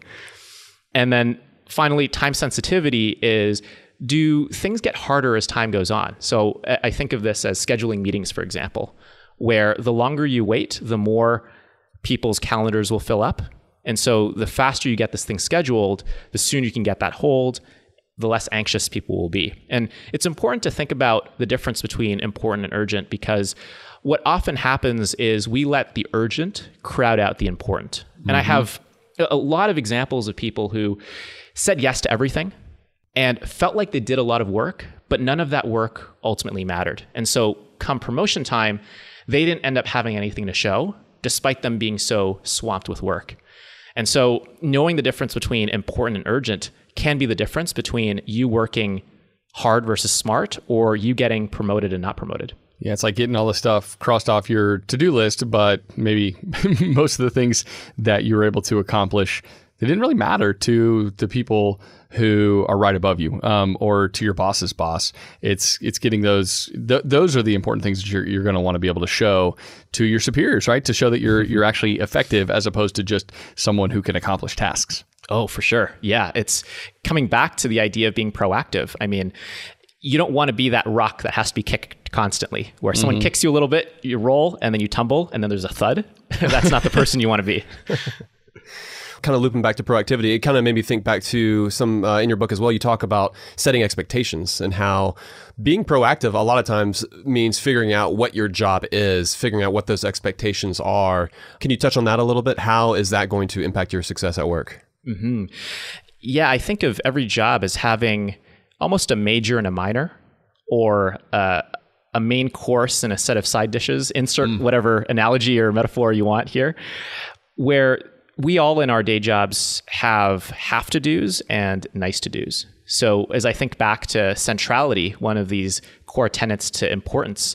And then finally, time sensitivity is, do things get harder as time goes on? So I think of this as scheduling meetings, for example, where the longer you wait, the more people's calendars will fill up. And so the faster you get this thing scheduled, the sooner you can get that hold, the less anxious people will be. And it's important to think about the difference between important and urgent, because what often happens is we let the urgent crowd out the important. Mm-hmm. And I have a lot of examples of people who said yes to everything and felt like they did a lot of work, but none of that work ultimately mattered. And so come promotion time, they didn't end up having anything to show, despite them being so swamped with work. And so knowing the difference between important and urgent can be the difference between you working hard versus smart, or you getting promoted and not promoted. Yeah, it's like getting all the stuff crossed off your to-do list, but maybe most of the things that you were able to accomplish, they didn't really matter to the people who are right above you, um, or to your boss's boss. It's it's getting those. Th- those are the important things that you're, you're going to want to be able to show to your superiors, right? To show that you're you're actually effective, as opposed to just someone who can accomplish tasks. Oh, for sure. Yeah, it's coming back to the idea of being proactive. I mean, you don't want to be that rock that has to be kicked constantly, where someone mm-hmm. kicks you a little bit, you roll, and then you tumble, and then there's a thud. That's not the person you want to be. Kind of looping back to proactivity, it kind of made me think back to some, uh, in your book as well, you talk about setting expectations and how being proactive a lot of times means figuring out what your job is, figuring out what those expectations are. Can you touch on that a little bit? How is that going to impact your success at work? Mm-hmm. Yeah, I think of every job as having almost a major and a minor, or uh, a main course and a set of side dishes. Insert mm. whatever analogy or metaphor you want here, where we all in our day jobs have have to do's and nice to do's. So as I think back to centrality, one of these core tenets to importance,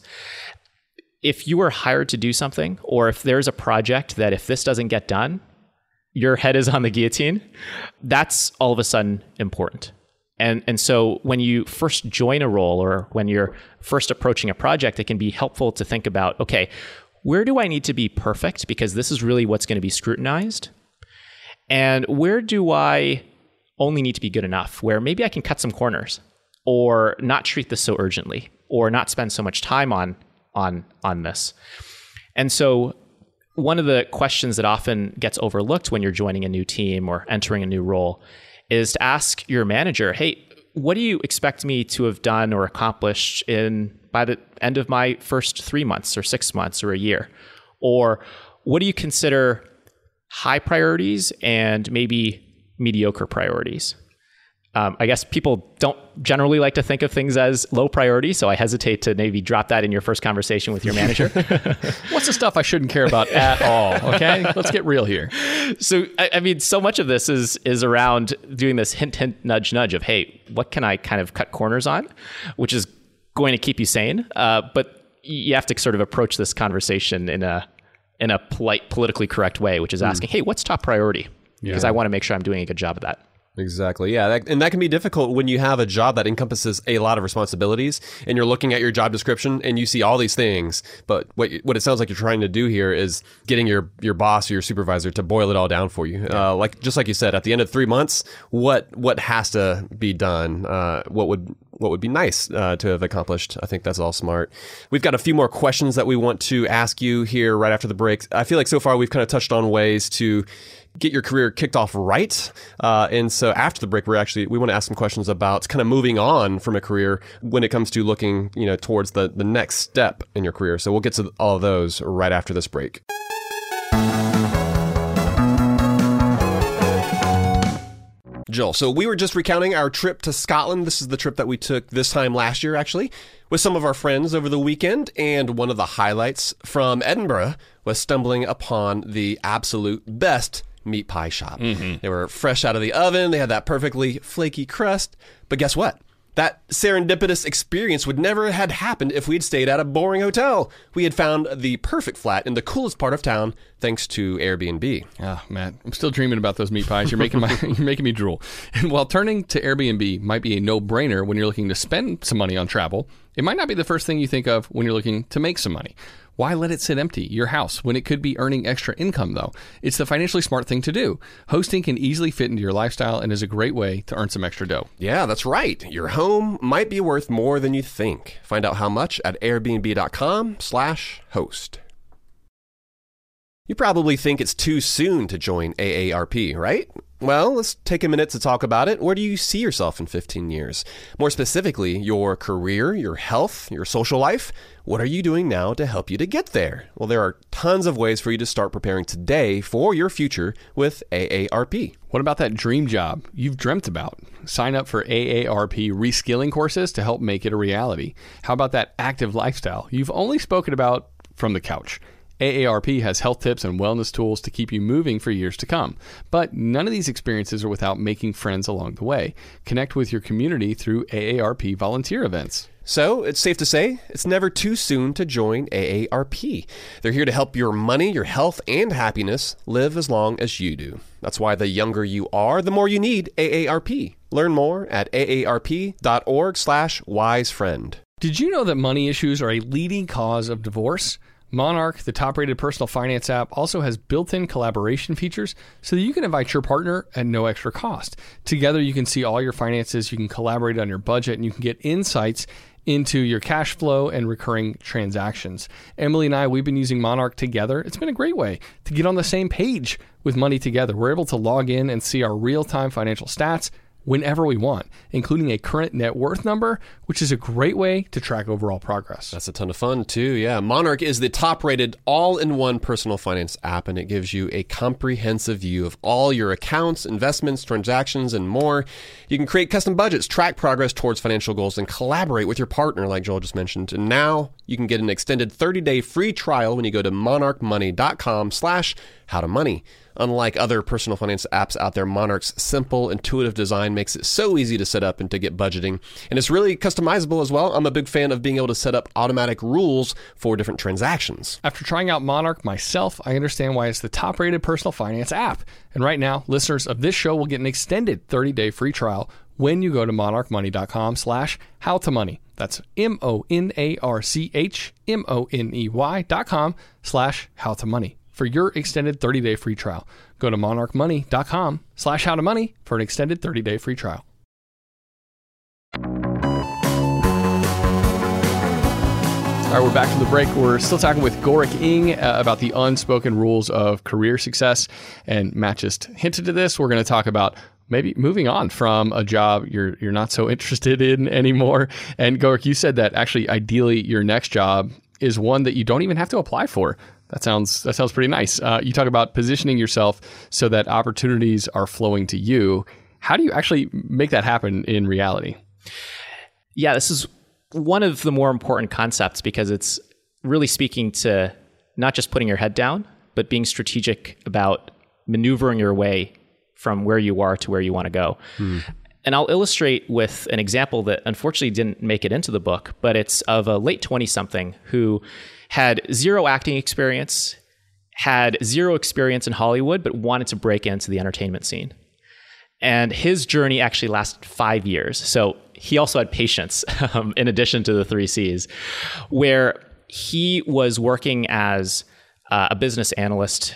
if you were hired to do something, or if there's a project that if this doesn't get done, your head is on the guillotine, that's all of a sudden important. And and so when you first join a role, or when you're first approaching a project, it can be helpful to think about, okay, where do I need to be perfect? Because this is really what's going to be scrutinized. And where do I only need to be good enough, where maybe I can cut some corners, or not treat this so urgently, or not spend so much time on, on, on this. And so one of the questions that often gets overlooked when you're joining a new team or entering a new role is to ask your manager, hey, what do you expect me to have done or accomplished in by the end of my first three months or six months or a year? Or what do you consider high priorities and maybe mediocre priorities? Um, I guess people don't generally like to think of things as low priority, so I hesitate to maybe drop that in your first conversation with your manager. What's the stuff I shouldn't care about at all? Okay, let's get real here. So, I, I mean, so much of this is is around doing this hint, hint, nudge, nudge of, hey, what can I kind of cut corners on, which is going to keep you sane. Uh, but you have to sort of approach this conversation in a in a polite, politically correct way, which is asking, mm. hey, what's top priority? Because yeah. I want to make sure I'm doing a good job of that. Exactly. Yeah. That, and that can be difficult when you have a job that encompasses a lot of responsibilities and you're looking at your job description and you see all these things. But what what it sounds like you're trying to do here is getting your, your boss or your supervisor to boil it all down for you. Yeah. Uh, like just like you said, at the end of three months, what what has to be done? Uh, what would what would be nice uh, to have accomplished? I think that's all smart. We've got a few more questions that we want to ask you here right after the break. I feel like so far we've kind of touched on ways to get your career kicked off right. Uh, and so after the break, we're actually, we want to ask some questions about kind of moving on from a career when it comes to looking, you know, towards the, the next step in your career. So we'll get to all of those right after this break. Joel, so we were just recounting our trip to Scotland. This is the trip that we took this time last year, actually, with some of our friends over the weekend. And one of the highlights from Edinburgh was stumbling upon the absolute best meat pie shop. Mm-hmm. They were fresh out of the oven. They had that perfectly flaky crust. But guess what? That serendipitous experience would never have happened if we'd stayed at a boring hotel. We had found the perfect flat in the coolest part of town thanks to Airbnb. Oh, man, I'm still dreaming about those meat pies. You're making my you're making me drool. And while turning to Airbnb might be a no-brainer when you're looking to spend some money on travel, it might not be the first thing you think of when you're looking to make some money. Why let it sit empty, your house, when it could be earning extra income, though? It's the financially smart thing to do. Hosting can easily fit into your lifestyle and is a great way to earn some extra dough. Yeah, that's right. Your home might be worth more than you think. Find out how much at airbnb.com slash host. You probably think it's too soon to join A A R P, right? Well, let's take a minute to talk about it. Where do you see yourself in fifteen years? More specifically, your career, your health, your social life. What are you doing now to help you to get there? Well, there are tons of ways for you to start preparing today for your future with A A R P. What about that dream job you've dreamt about? Sign up for A A R P reskilling courses to help make it a reality. How about that active lifestyle you've only spoken about from the couch. A A R P has health tips and wellness tools to keep you moving for years to come. But none of these experiences are without making friends along the way. Connect with your community through A A R P volunteer events. So it's safe to say it's never too soon to join A A R P. They're here to help your money, your health, and happiness live as long as you do. That's why the younger you are, the more you need A A R P. Learn more at aarp.org slash wisefriend. Did you know that money issues are a leading cause of divorce? Monarch, the top-rated personal finance app, also has built-in collaboration features so that you can invite your partner at no extra cost. Together, you can see all your finances, you can collaborate on your budget, and you can get insights into your cash flow and recurring transactions. Emily and I, we've been using Monarch together. It's been a great way to get on the same page with money together. We're able to log in and see our real-time financial stats whenever we want, including a current net worth number, which is a great way to track overall progress. That's a ton of fun, too. Yeah. Monarch is the top-rated all-in-one personal finance app, and it gives you a comprehensive view of all your accounts, investments, transactions, and more. You can create custom budgets, track progress towards financial goals, and collaborate with your partner, like Joel just mentioned. And now you can get an extended thirty-day free trial when you go to monarchmoney.com slash howtomoney. Unlike other personal finance apps out there, Monarch's simple, intuitive design makes it so easy to set up and to get budgeting. And it's really customizable as well. I'm a big fan of being able to set up automatic rules for different transactions. After trying out Monarch myself, I understand why it's the top-rated personal finance app. And right now, listeners of this show will get an extended thirty-day free trial when you go to monarchmoney.com slash howtomoney. That's M-O-N-A-R-C-H M-O-N-E-Y dot com slash howtomoney. For your extended thirty-day free trial, go to monarchmoney.com slash howtomoney for an extended thirty-day free trial. All right, we're back from the break. We're still talking with Gorick Ng uh, about the unspoken rules of career success. And Matt just hinted to this. We're going to talk about maybe moving on from a job you're you're not so interested in anymore. And Gorick, you said that actually, ideally, your next job is one that you don't even have to apply for. That sounds that sounds pretty nice. Uh, you talk about positioning yourself so that opportunities are flowing to you. How do you actually make that happen in reality? Yeah, this is one of the more important concepts because it's really speaking to not just putting your head down, but being strategic about maneuvering your way from where you are to where you want to go. Hmm. And I'll illustrate with an example that unfortunately didn't make it into the book, but it's of a late twenty-something who had zero acting experience, had zero experience in Hollywood, but wanted to break into the entertainment scene. And his journey actually lasted five years. So he also had patience, um, in addition to the three C's, where he was working as uh, a business analyst,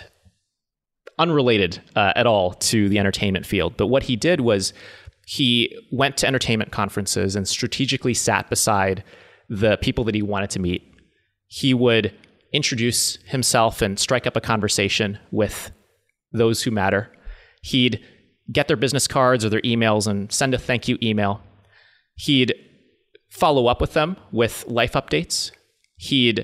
unrelated uh, at all to the entertainment field. But what he did was he went to entertainment conferences and strategically sat beside the people that he wanted to meet. He would introduce himself and strike up a conversation with those who matter. He'd get their business cards or their emails and send a thank you email. He'd follow up with them with life updates. He'd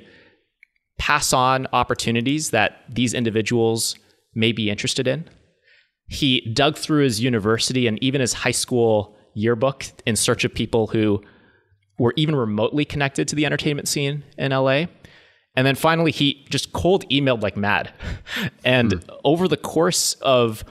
pass on opportunities that these individuals may be interested in. He dug through his university and even his high school yearbook in search of people who were even remotely connected to the entertainment scene in L A. And then finally, he just cold emailed like mad. And mm. over the course of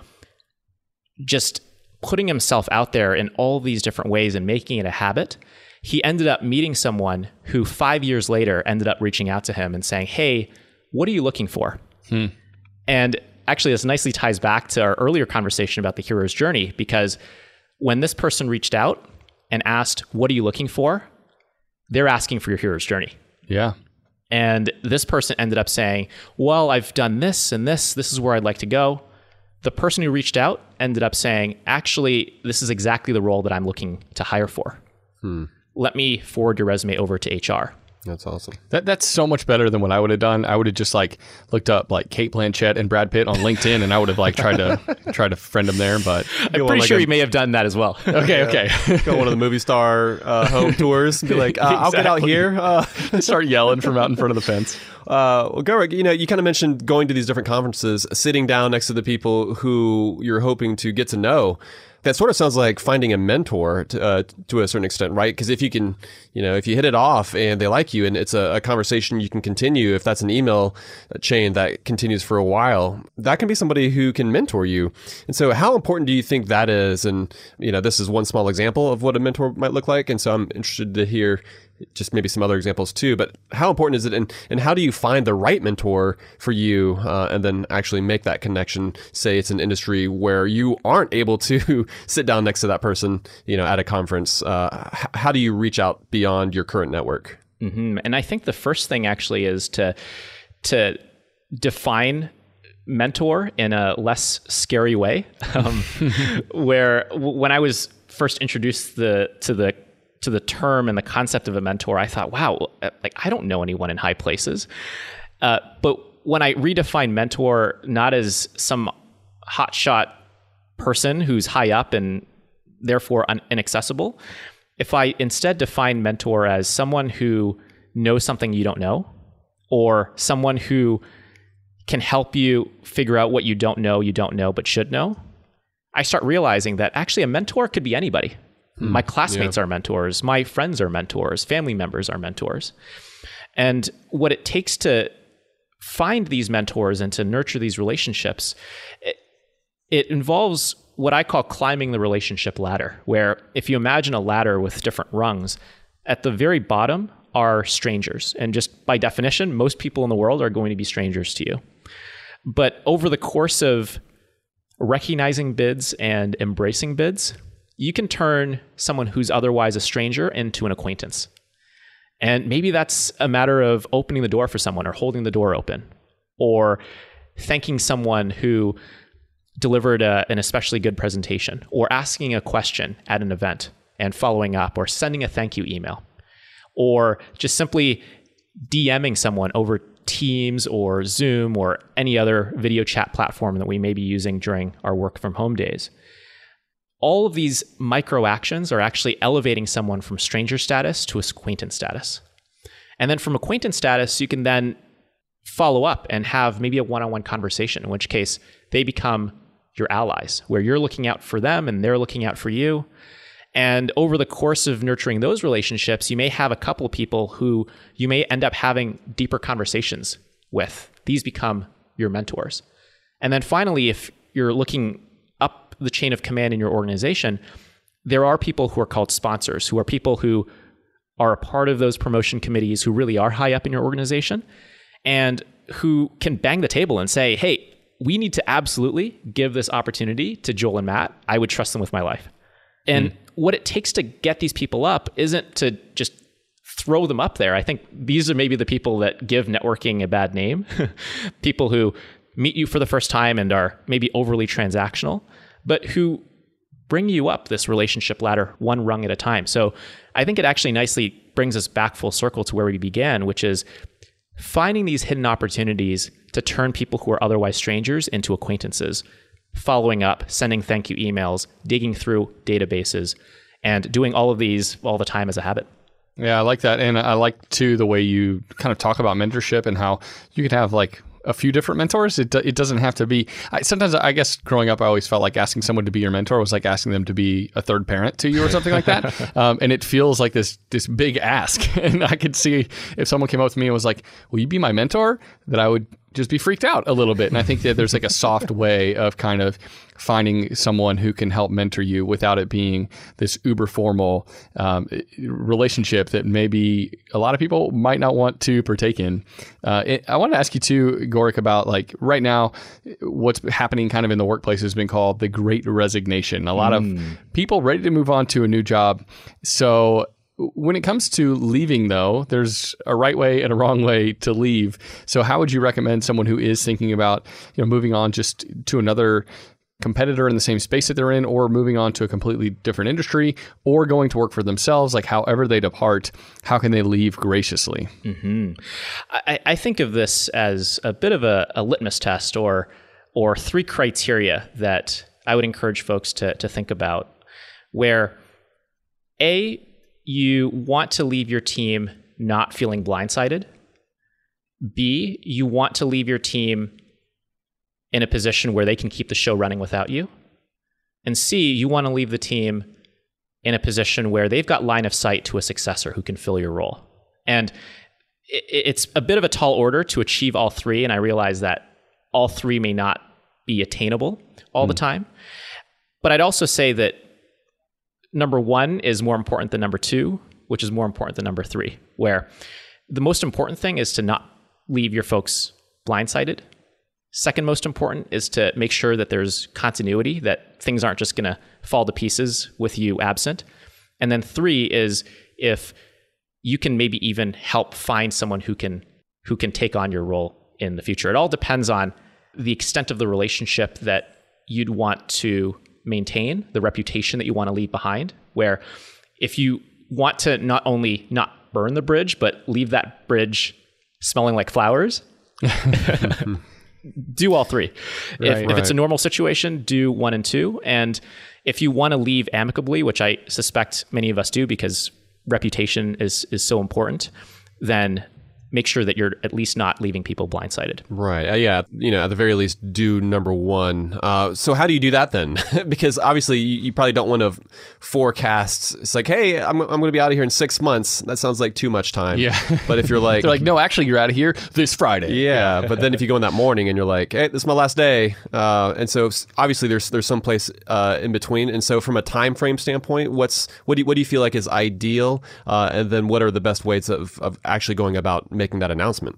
just putting himself out there in all these different ways and making it a habit, he ended up meeting someone who five years later ended up reaching out to him and saying, hey, what are you looking for? Hmm. And actually, this nicely ties back to our earlier conversation about the hero's journey, because when this person reached out and asked, what are you looking for? They're asking for your hero's journey. Yeah. And this person ended up saying, well, I've done this and this. This is where I'd like to go. The person who reached out ended up saying, actually, this is exactly the role that I'm looking to hire for. Hmm. Let me forward your resume over to H R. That's awesome. That That's so much better than what I would have done. I would have just like looked up like Cate Blanchett and Brad Pitt on LinkedIn, and I would have like tried to try to friend them there. But I'm pretty like sure a, you may have done that as well. Okay, okay. Go one of the movie star uh, home tours and be like, uh, exactly. I'll get out here. Uh. Start yelling from out in front of the fence. Uh, well, Gaurav, you know, you kind of mentioned going to these different conferences, sitting down next to the people who you're hoping to get to know. That sort of sounds like finding a mentor to, uh, to a certain extent, right? Because if you can, you know, if you hit it off and they like you and it's a, a conversation you can continue, if that's an email chain that continues for a while, that can be somebody who can mentor you. And so how important do you think that is? And, you know, this is one small example of what a mentor might look like. And so I'm interested to hear just maybe some other examples too, but how important is it, and, and how do you find the right mentor for you, uh, and then actually make that connection? Say it's an industry where you aren't able to sit down next to that person, you know, at a conference. Uh, h- how do you reach out beyond your current network? Mm-hmm. And I think the first thing actually is to to define mentor in a less scary way. Um, where w- when I was first introduced the to the to the term and the concept of a mentor, I thought, wow, like I don't know anyone in high places. Uh, but when I redefine mentor, not as some hotshot person who's high up and therefore un- inaccessible, if I instead define mentor as someone who knows something you don't know, or someone who can help you figure out what you don't know, you don't know, but should know, I start realizing that actually a mentor could be anybody. Hmm. My classmates yeah. are mentors. My friends are mentors. Family members are mentors. And what it takes to find these mentors and to nurture these relationships, it, it involves what I call climbing the relationship ladder, where if you imagine a ladder with different rungs, at the very bottom are strangers. And just by definition, most people in the world are going to be strangers to you. But over the course of recognizing bids and embracing bids, you can turn someone who's otherwise a stranger into an acquaintance. And maybe that's a matter of opening the door for someone, or holding the door open, or thanking someone who delivered a, an especially good presentation, or asking a question at an event and following up, or sending a thank you email, or just simply DMing someone over Teams or Zoom or any other video chat platform that we may be using during our work from home days. All of these micro actions are actually elevating someone from stranger status to acquaintance status. And then from acquaintance status, you can then follow up and have maybe a one-on-one conversation, in which case they become your allies, where you're looking out for them and they're looking out for you. And over the course of nurturing those relationships, you may have a couple of people who you may end up having deeper conversations with. These become your mentors. And then finally, if you're looking up the chain of command in your organization, there are people who are called sponsors, who are people who are a part of those promotion committees, who really are high up in your organization, and who can bang the table and say, hey, we need to absolutely give this opportunity to Joel and Matt. I would trust them with my life. And mm. what it takes to get these people up isn't to just throw them up there. I think these are maybe the people that give networking a bad name. People who meet you for the first time and are maybe overly transactional, but who bring you up this relationship ladder one rung at a time. So I think it actually nicely brings us back full circle to where we began, which is finding these hidden opportunities to turn people who are otherwise strangers into acquaintances, following up, sending thank you emails, digging through databases, and doing all of these all the time as a habit. Yeah, I like that. And I like, too, the way you kind of talk about mentorship and how you can have like a few different mentors. It it doesn't have to be. I, sometimes I guess growing up, I always felt like asking someone to be your mentor was like asking them to be a third parent to you or something like that. Um, and it feels like this this big ask. And I could see if someone came up to me and was like, "Will you be my mentor?" that I would just be freaked out a little bit. And I think that there's like a soft way of kind of finding someone who can help mentor you without it being this uber formal um, relationship that maybe a lot of people might not want to partake in. Uh, it, I want to ask you too, Gaurav, about like right now, what's happening kind of in the workplace has been called the Great Resignation. A lot mm. of people ready to move on to a new job. So when it comes to leaving, though, there's a right way and a wrong way to leave. So how would you recommend someone who is thinking about, you know, moving on just to another competitor in the same space that they're in, or moving on to a completely different industry, or going to work for themselves, like however they depart, how can they leave graciously? Mm-hmm. I, I think of this as a bit of a, a litmus test, or or three criteria that I would encourage folks to to think about, where A, you want to leave your team not feeling blindsided. B, you want to leave your team in a position where they can keep the show running without you. And C, you want to leave the team in a position where they've got line of sight to a successor who can fill your role. And it's a bit of a tall order to achieve all three, and I realize that all three may not be attainable all mm. the time. But I'd also say that number one is more important than number two, which is more important than number three, where the most important thing is to not leave your folks blindsided. Second most important is to make sure that there's continuity, that things aren't just going to fall to pieces with you absent. And then three is if you can maybe even help find someone who can who can take on your role in the future. It all depends on the extent of the relationship that you'd want to maintain, the reputation that you want to leave behind, where if you want to not only not burn the bridge, but leave that bridge smelling like flowers, do all three. Right, if, right. if it's a normal situation, do one and two. And if you want to leave amicably, which I suspect many of us do because reputation is is so important, then make sure that you're at least not leaving people blindsided. Right. Uh, yeah. You know, at the very least, do number one. Uh, so how do you do that then? Because obviously you, you probably don't want to forecast. It's like, hey, I'm, I'm going to be out of here in six months. That sounds like too much time. Yeah. But if you're like... They're like, no, actually, you're out of here this Friday. Yeah. But then if you go in that morning and you're like, hey, this is my last day. Uh, and so obviously there's there's some place uh, in between. And so from a time frame standpoint, what's what do you, what do you feel like is ideal? Uh, and then what are the best ways of, of actually going about making that announcement?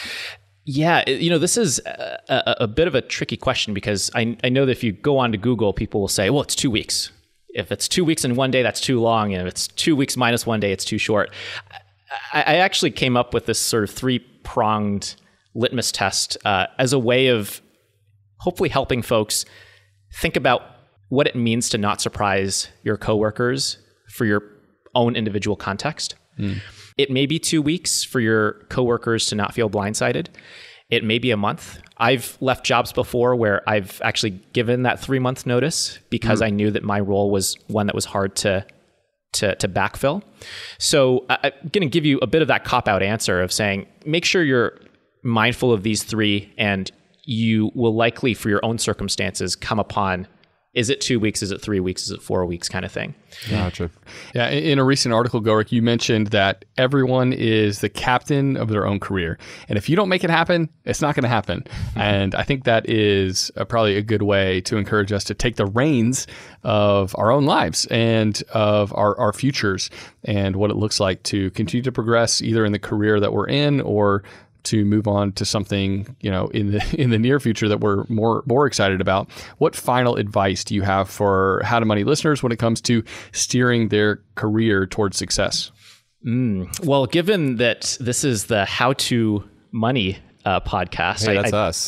Yeah, you know, this is a, a, a bit of a tricky question because I, I know that if you go on to Google, people will say, well, it's two weeks. If it's two weeks and one day, that's too long. And if it's two weeks minus one day, it's too short. I, I actually came up with this sort of three-pronged litmus test uh, as a way of hopefully helping folks think about what it means to not surprise your coworkers for your own individual context. Mm. It may be two weeks for your coworkers to not feel blindsided. It may be a month. I've left jobs before where I've actually given that three month notice because mm. I knew that my role was one that was hard to to, to backfill. So I'm going to give you a bit of that cop-out answer of saying, make sure you're mindful of these three, and you will likely, for your own circumstances, come upon, is it two weeks? Is it three weeks? Is it four weeks kind of thing? Gotcha. Yeah. In a recent article, Gorik, you mentioned that everyone is the captain of their own career. And if you don't make it happen, it's not going to happen. Mm-hmm. And I think that is a, probably a good way to encourage us to take the reins of our own lives and of our, our futures and what it looks like to continue to progress either in the career that we're in or to move on to something, you know, in the in the near future that we're more more excited about. What final advice do you have for How to Money listeners when it comes to steering their career towards success? Mm. Well, given that this is the How to Money uh, podcast, hey, I, that's I, us.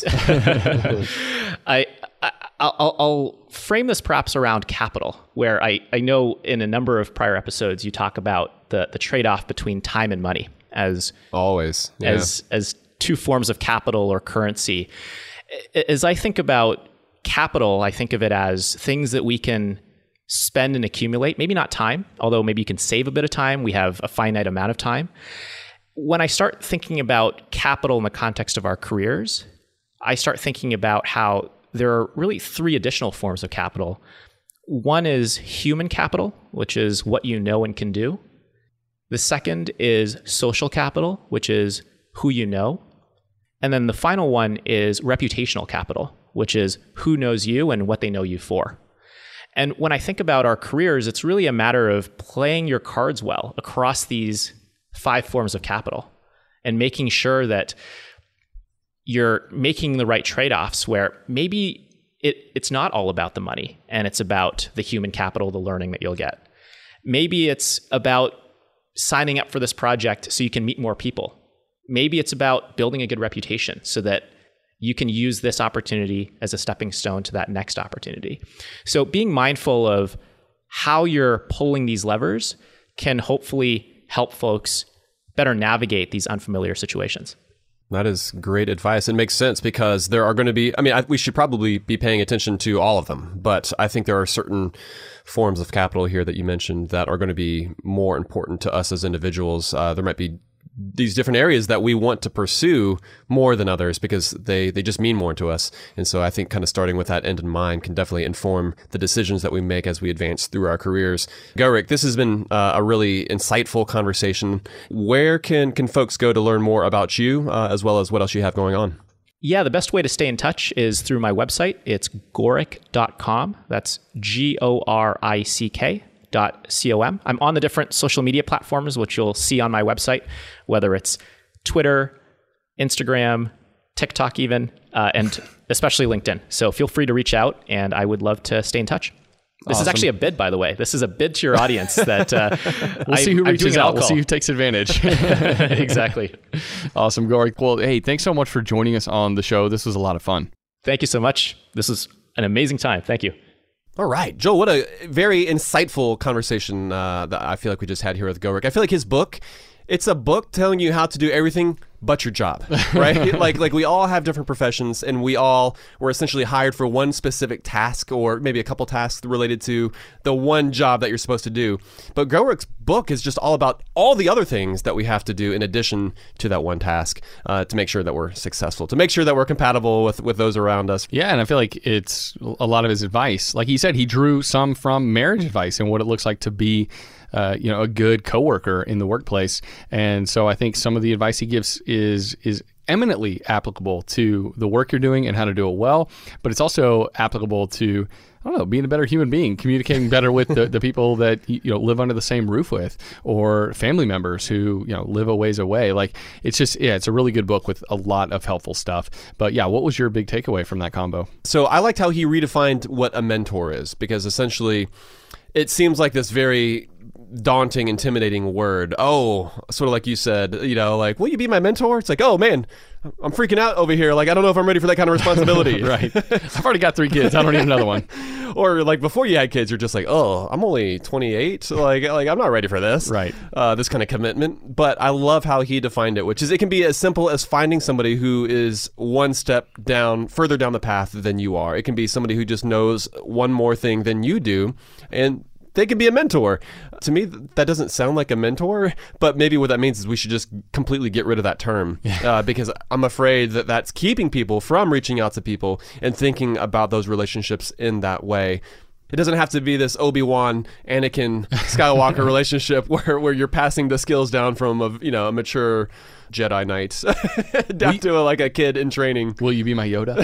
I, I I'll, I'll frame this perhaps around capital, where I, I know in a number of prior episodes you talk about the the trade-off between time and money as always yeah. as as two forms of capital or currency. As I think about capital, I think of it as things that we can spend and accumulate, maybe not time, although maybe you can save a bit of time. We have a finite amount of time. When I start thinking about capital in the context of our careers, I start thinking about how there are really three additional forms of capital. One is human capital, which is what you know and can do. The second is social capital, which is who you know. And then the final one is reputational capital, which is who knows you and what they know you for. And when I think about our careers, it's really a matter of playing your cards well across these five forms of capital and making sure that you're making the right trade-offs where maybe it, it's not all about the money and it's about the human capital, the learning that you'll get. Maybe it's about signing up for this project so you can meet more people. Maybe it's about building a good reputation so that you can use this opportunity as a stepping stone to that next opportunity. So being mindful of how you're pulling these levers can hopefully help folks better navigate these unfamiliar situations. That is great advice. It makes sense because there are going to be, I mean, I, we should probably be paying attention to all of them, but I think there are certain forms of capital here that you mentioned that are going to be more important to us as individuals. Uh, there might be these different areas that we want to pursue more than others because they, they just mean more to us. And so I think kind of starting with that end in mind can definitely inform the decisions that we make as we advance through our careers. Gaurav, this has been uh, a really insightful conversation. Where can, can folks go to learn more about you uh, as well as what else you have going on? Yeah, the best way to stay in touch is through my website. It's gorick dot com. That's G O R I C K dot C O M. I'm on the different social media platforms, which you'll see on my website, whether it's Twitter, Instagram, TikTok even, uh, and especially LinkedIn. So feel free to reach out, and I would love to stay in touch. This awesome. is actually a bid, by the way. This is a bid to your audience that uh, we'll I, see who I'm reaches out. We'll see who takes advantage. Exactly. Awesome, Gaurav. Well, hey, thanks so much for joining us on the show. This was a lot of fun. Thank you so much. This was an amazing time. Thank you. All right, Joel, what a very insightful conversation uh, that I feel like we just had here with Gaurav. I feel like his book, it's a book telling you how to do everything but your job, right? like like we all have different professions, and we all were essentially hired for one specific task or maybe a couple tasks related to the one job that you're supposed to do. But Gaurav's book is just all about all the other things that we have to do in addition to that one task uh, to make sure that we're successful, to make sure that we're compatible with, with those around us. Yeah, and I feel like it's a lot of his advice. Like he said, he drew some from marriage advice and what it looks like to be Uh, you know, a good coworker in the workplace. And so I think some of the advice he gives is is eminently applicable to the work you're doing and how to do it well, but it's also applicable to, I don't know, being a better human being, communicating better with the, the people that you know live under the same roof with, or family members who you know live a ways away. Like it's just, yeah, it's a really good book with a lot of helpful stuff. But yeah, what was your big takeaway from that combo? So I liked how he redefined what a mentor is, because essentially it seems like this very daunting, intimidating word. Oh, sort of like you said, you know, like, will you be my mentor? It's like, oh man, I'm freaking out over here. Like, I don't know if I'm ready for that kind of responsibility. Right. I've already got three kids. I don't need another one. Or like before you had kids, you're just like, oh, I'm only twenty-eight. So like, like I'm not ready for this. Right. Uh, this kind of commitment. But I love how he defined it, which is it can be as simple as finding somebody who is one step down, further down the path than you are. It can be somebody who just knows one more thing than you do, and they could be a mentor. To me, that doesn't sound like a mentor, but maybe what that means is we should just completely get rid of that term uh, because I'm afraid that that's keeping people from reaching out to people and thinking about those relationships in that way. It doesn't have to be this Obi-Wan, Anakin, Skywalker relationship where, where you're passing the skills down from a, you know, a mature Jedi Knight down you, to a, like a kid in training. Will you be my Yoda?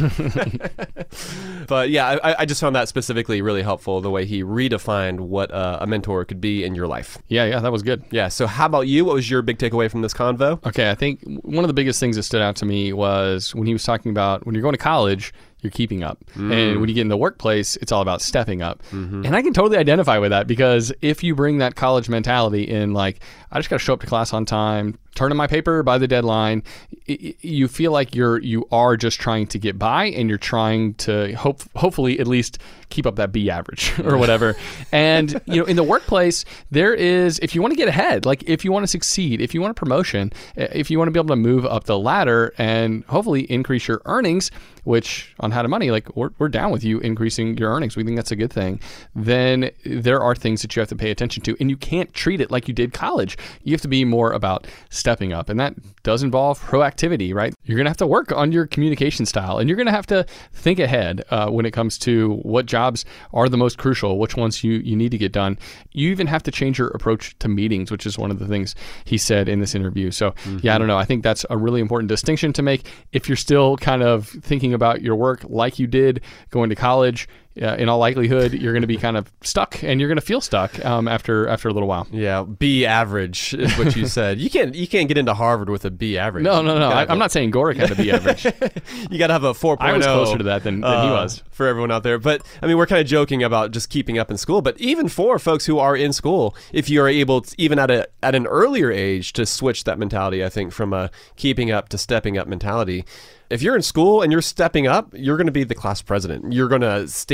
But yeah, I, I just found that specifically really helpful, the way he redefined what uh, a mentor could be in your life. Yeah, yeah, that was good. Yeah, so how about you? What was your big takeaway from this convo? Okay, I think one of the biggest things that stood out to me was when he was talking about when you're going to college, you're keeping up. Mm. And when you get in the workplace, it's all about stepping up. Mm-hmm. And I can totally identify with that, because if you bring that college mentality in, like, I just got to show up to class on time, turn in my paper by the deadline, you feel like you're you are just trying to get by, and you're trying to hope hopefully at least keep up that B average or whatever. And you know, in the workplace, there is, if you want to get ahead, like if you want to succeed, if you want a promotion, if you want to be able to move up the ladder and hopefully increase your earnings, which on How to Money, like we're, we're down with you increasing your earnings. We think that's a good thing. Then there are things that you have to pay attention to, and you can't treat it like you did college. You have to be more about stepping up, and that does involve proactivity, right? You're going to have to work on your communication style, and you're going to have to think ahead uh, when it comes to what jobs are the most crucial, which ones you, you need to get done. You even have to change your approach to meetings, which is one of the things he said in this interview. So mm-hmm. yeah, I don't know. I think that's a really important distinction to make. If you're still kind of thinking about your work like you did going to college, uh, in all likelihood, you're going to be kind of stuck, and you're going to feel stuck um, after after a little while. Yeah, B average is what you said. You can't you can't get into Harvard with a B average. No, no, no. I, I'm not saying Gaurav had a B average. You got to have a four point oh. I was closer to that than, than uh, he was. For everyone out there. But I mean, we're kind of joking about just keeping up in school. But even for folks who are in school, if you are able to, even at a at an earlier age, to switch that mentality, I think, from a keeping up to stepping up mentality. If you're in school and you're stepping up, you're going to be the class president. You're going to stand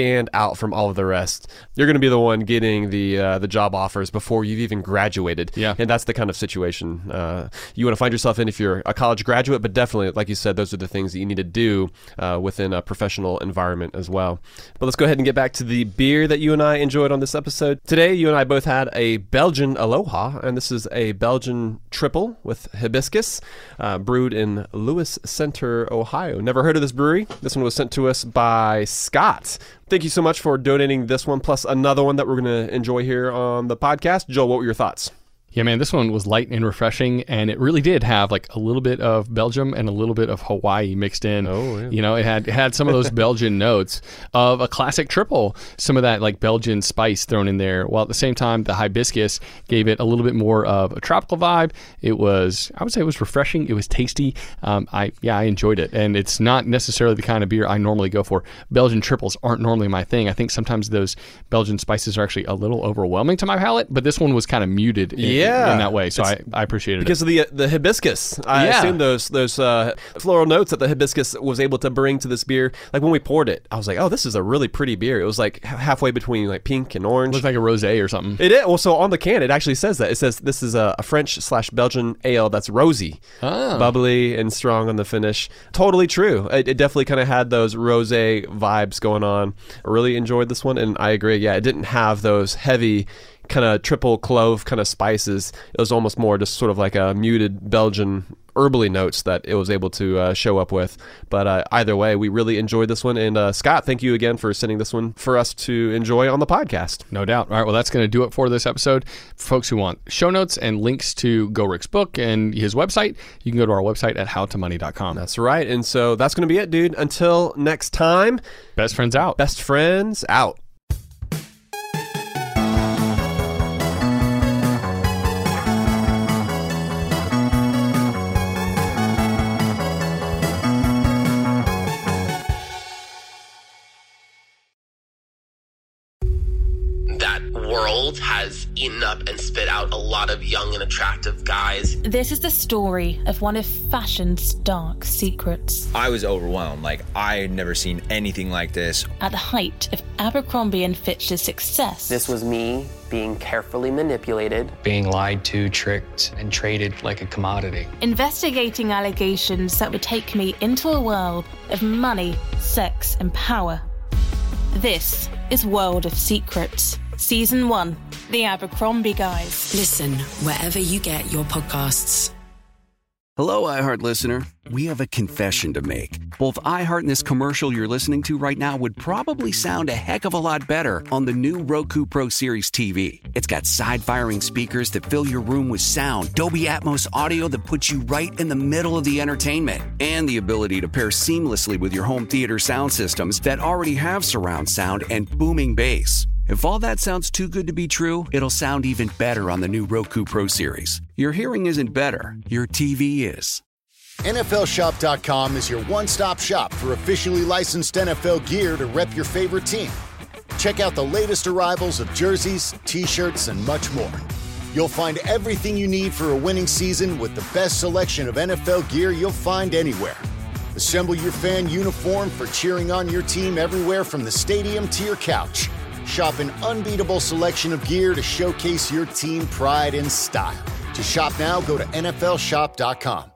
stand out from all of the rest. You're going to be the one getting the uh, the job offers before you've even graduated. Yeah. And that's the kind of situation uh, you want to find yourself in if you're a college graduate, but definitely, like you said, those are the things that you need to do uh, within a professional environment as well. But let's go ahead and get back to the beer that you and I enjoyed on this episode. Today, you and I both had a Belgian Aloha, and this is a Belgian triple with hibiscus, uh, brewed in Lewis Center, Ohio. Never heard of this brewery. This one was sent to us by Scott. Thank you so much for donating this one, plus another one that we're going to enjoy here on the podcast. Joel, what were your thoughts? Yeah, man, this one was light and refreshing, and it really did have like a little bit of Belgium and a little bit of Hawaii mixed in. Oh, yeah. You know, it had it had some of those Belgian notes of a classic triple, some of that like Belgian spice thrown in there, while at the same time, the hibiscus gave it a little bit more of a tropical vibe. It was, I would say it was refreshing. It was tasty. Um, I Yeah, I enjoyed it, and it's not necessarily the kind of beer I normally go for. Belgian triples aren't normally my thing. I think sometimes those Belgian spices are actually a little overwhelming to my palate, but this one was kind of muted. In, Yeah. in that way, so I, I appreciated because it. Because of the the hibiscus. I Yeah. assume those those uh, floral notes that the hibiscus was able to bring to this beer. Like when we poured it, I was like, oh, this is a really pretty beer. It was like h- halfway between like pink and orange. Looked like a rosé or something. It is. Well, so on the can, it actually says that. It says this is a, a French slash Belgian ale that's rosy, Oh. bubbly, and strong on the finish. Totally true. It, it definitely kind of had those rosé vibes going on. I really enjoyed this one, and I agree. Yeah, it didn't have those heavy kind of triple clove kind of spices. It was almost more just sort of like a muted Belgian herbally notes that it was able to uh, show up with. But uh, either way, we really enjoyed this one. And uh, Scott, thank you again for sending this one for us to enjoy on the podcast. No doubt. All right, well, that's going to do it for this episode. For folks who want show notes and links to Go Rick's book and his website, you can go to our website at how to money dot com. That's right. And so that's going to be it, dude. Until next time, Best friends out. best friends out. World has eaten up and spit out a lot of young and attractive guys. This is the story of one of fashion's dark secrets. I was overwhelmed. Like, I had never seen anything like this. At the height of Abercrombie and Fitch's success, This was me being carefully manipulated. Being lied to, tricked, and traded like a commodity. investigating allegations that would take me into a world of money, sex, and power. This is World of Secrets. Season one, The Abercrombie Guys. Listen wherever you get your podcasts. Hello, iHeart listener. We have a confession to make. Both iHeart and this commercial you're listening to right now would probably sound a heck of a lot better on the new Roku Pro Series T V. It's got side-firing speakers that fill your room with sound, Dolby Atmos audio that puts you right in the middle of the entertainment, and the ability to pair seamlessly with your home theater sound systems that already have surround sound and booming bass. If all that sounds too good to be true, it'll sound even better on the new Roku Pro Series. Your hearing isn't better, your T V is. N F L Shop dot com is your one-stop shop for officially licensed N F L gear to rep your favorite team. Check out the latest arrivals of jerseys, t-shirts, and much more. You'll find everything you need for a winning season with the best selection of N F L gear you'll find anywhere. Assemble your fan uniform for cheering on your team everywhere from the stadium to your couch. Shop an unbeatable selection of gear to showcase your team pride and style. To shop now, go to N F L Shop dot com.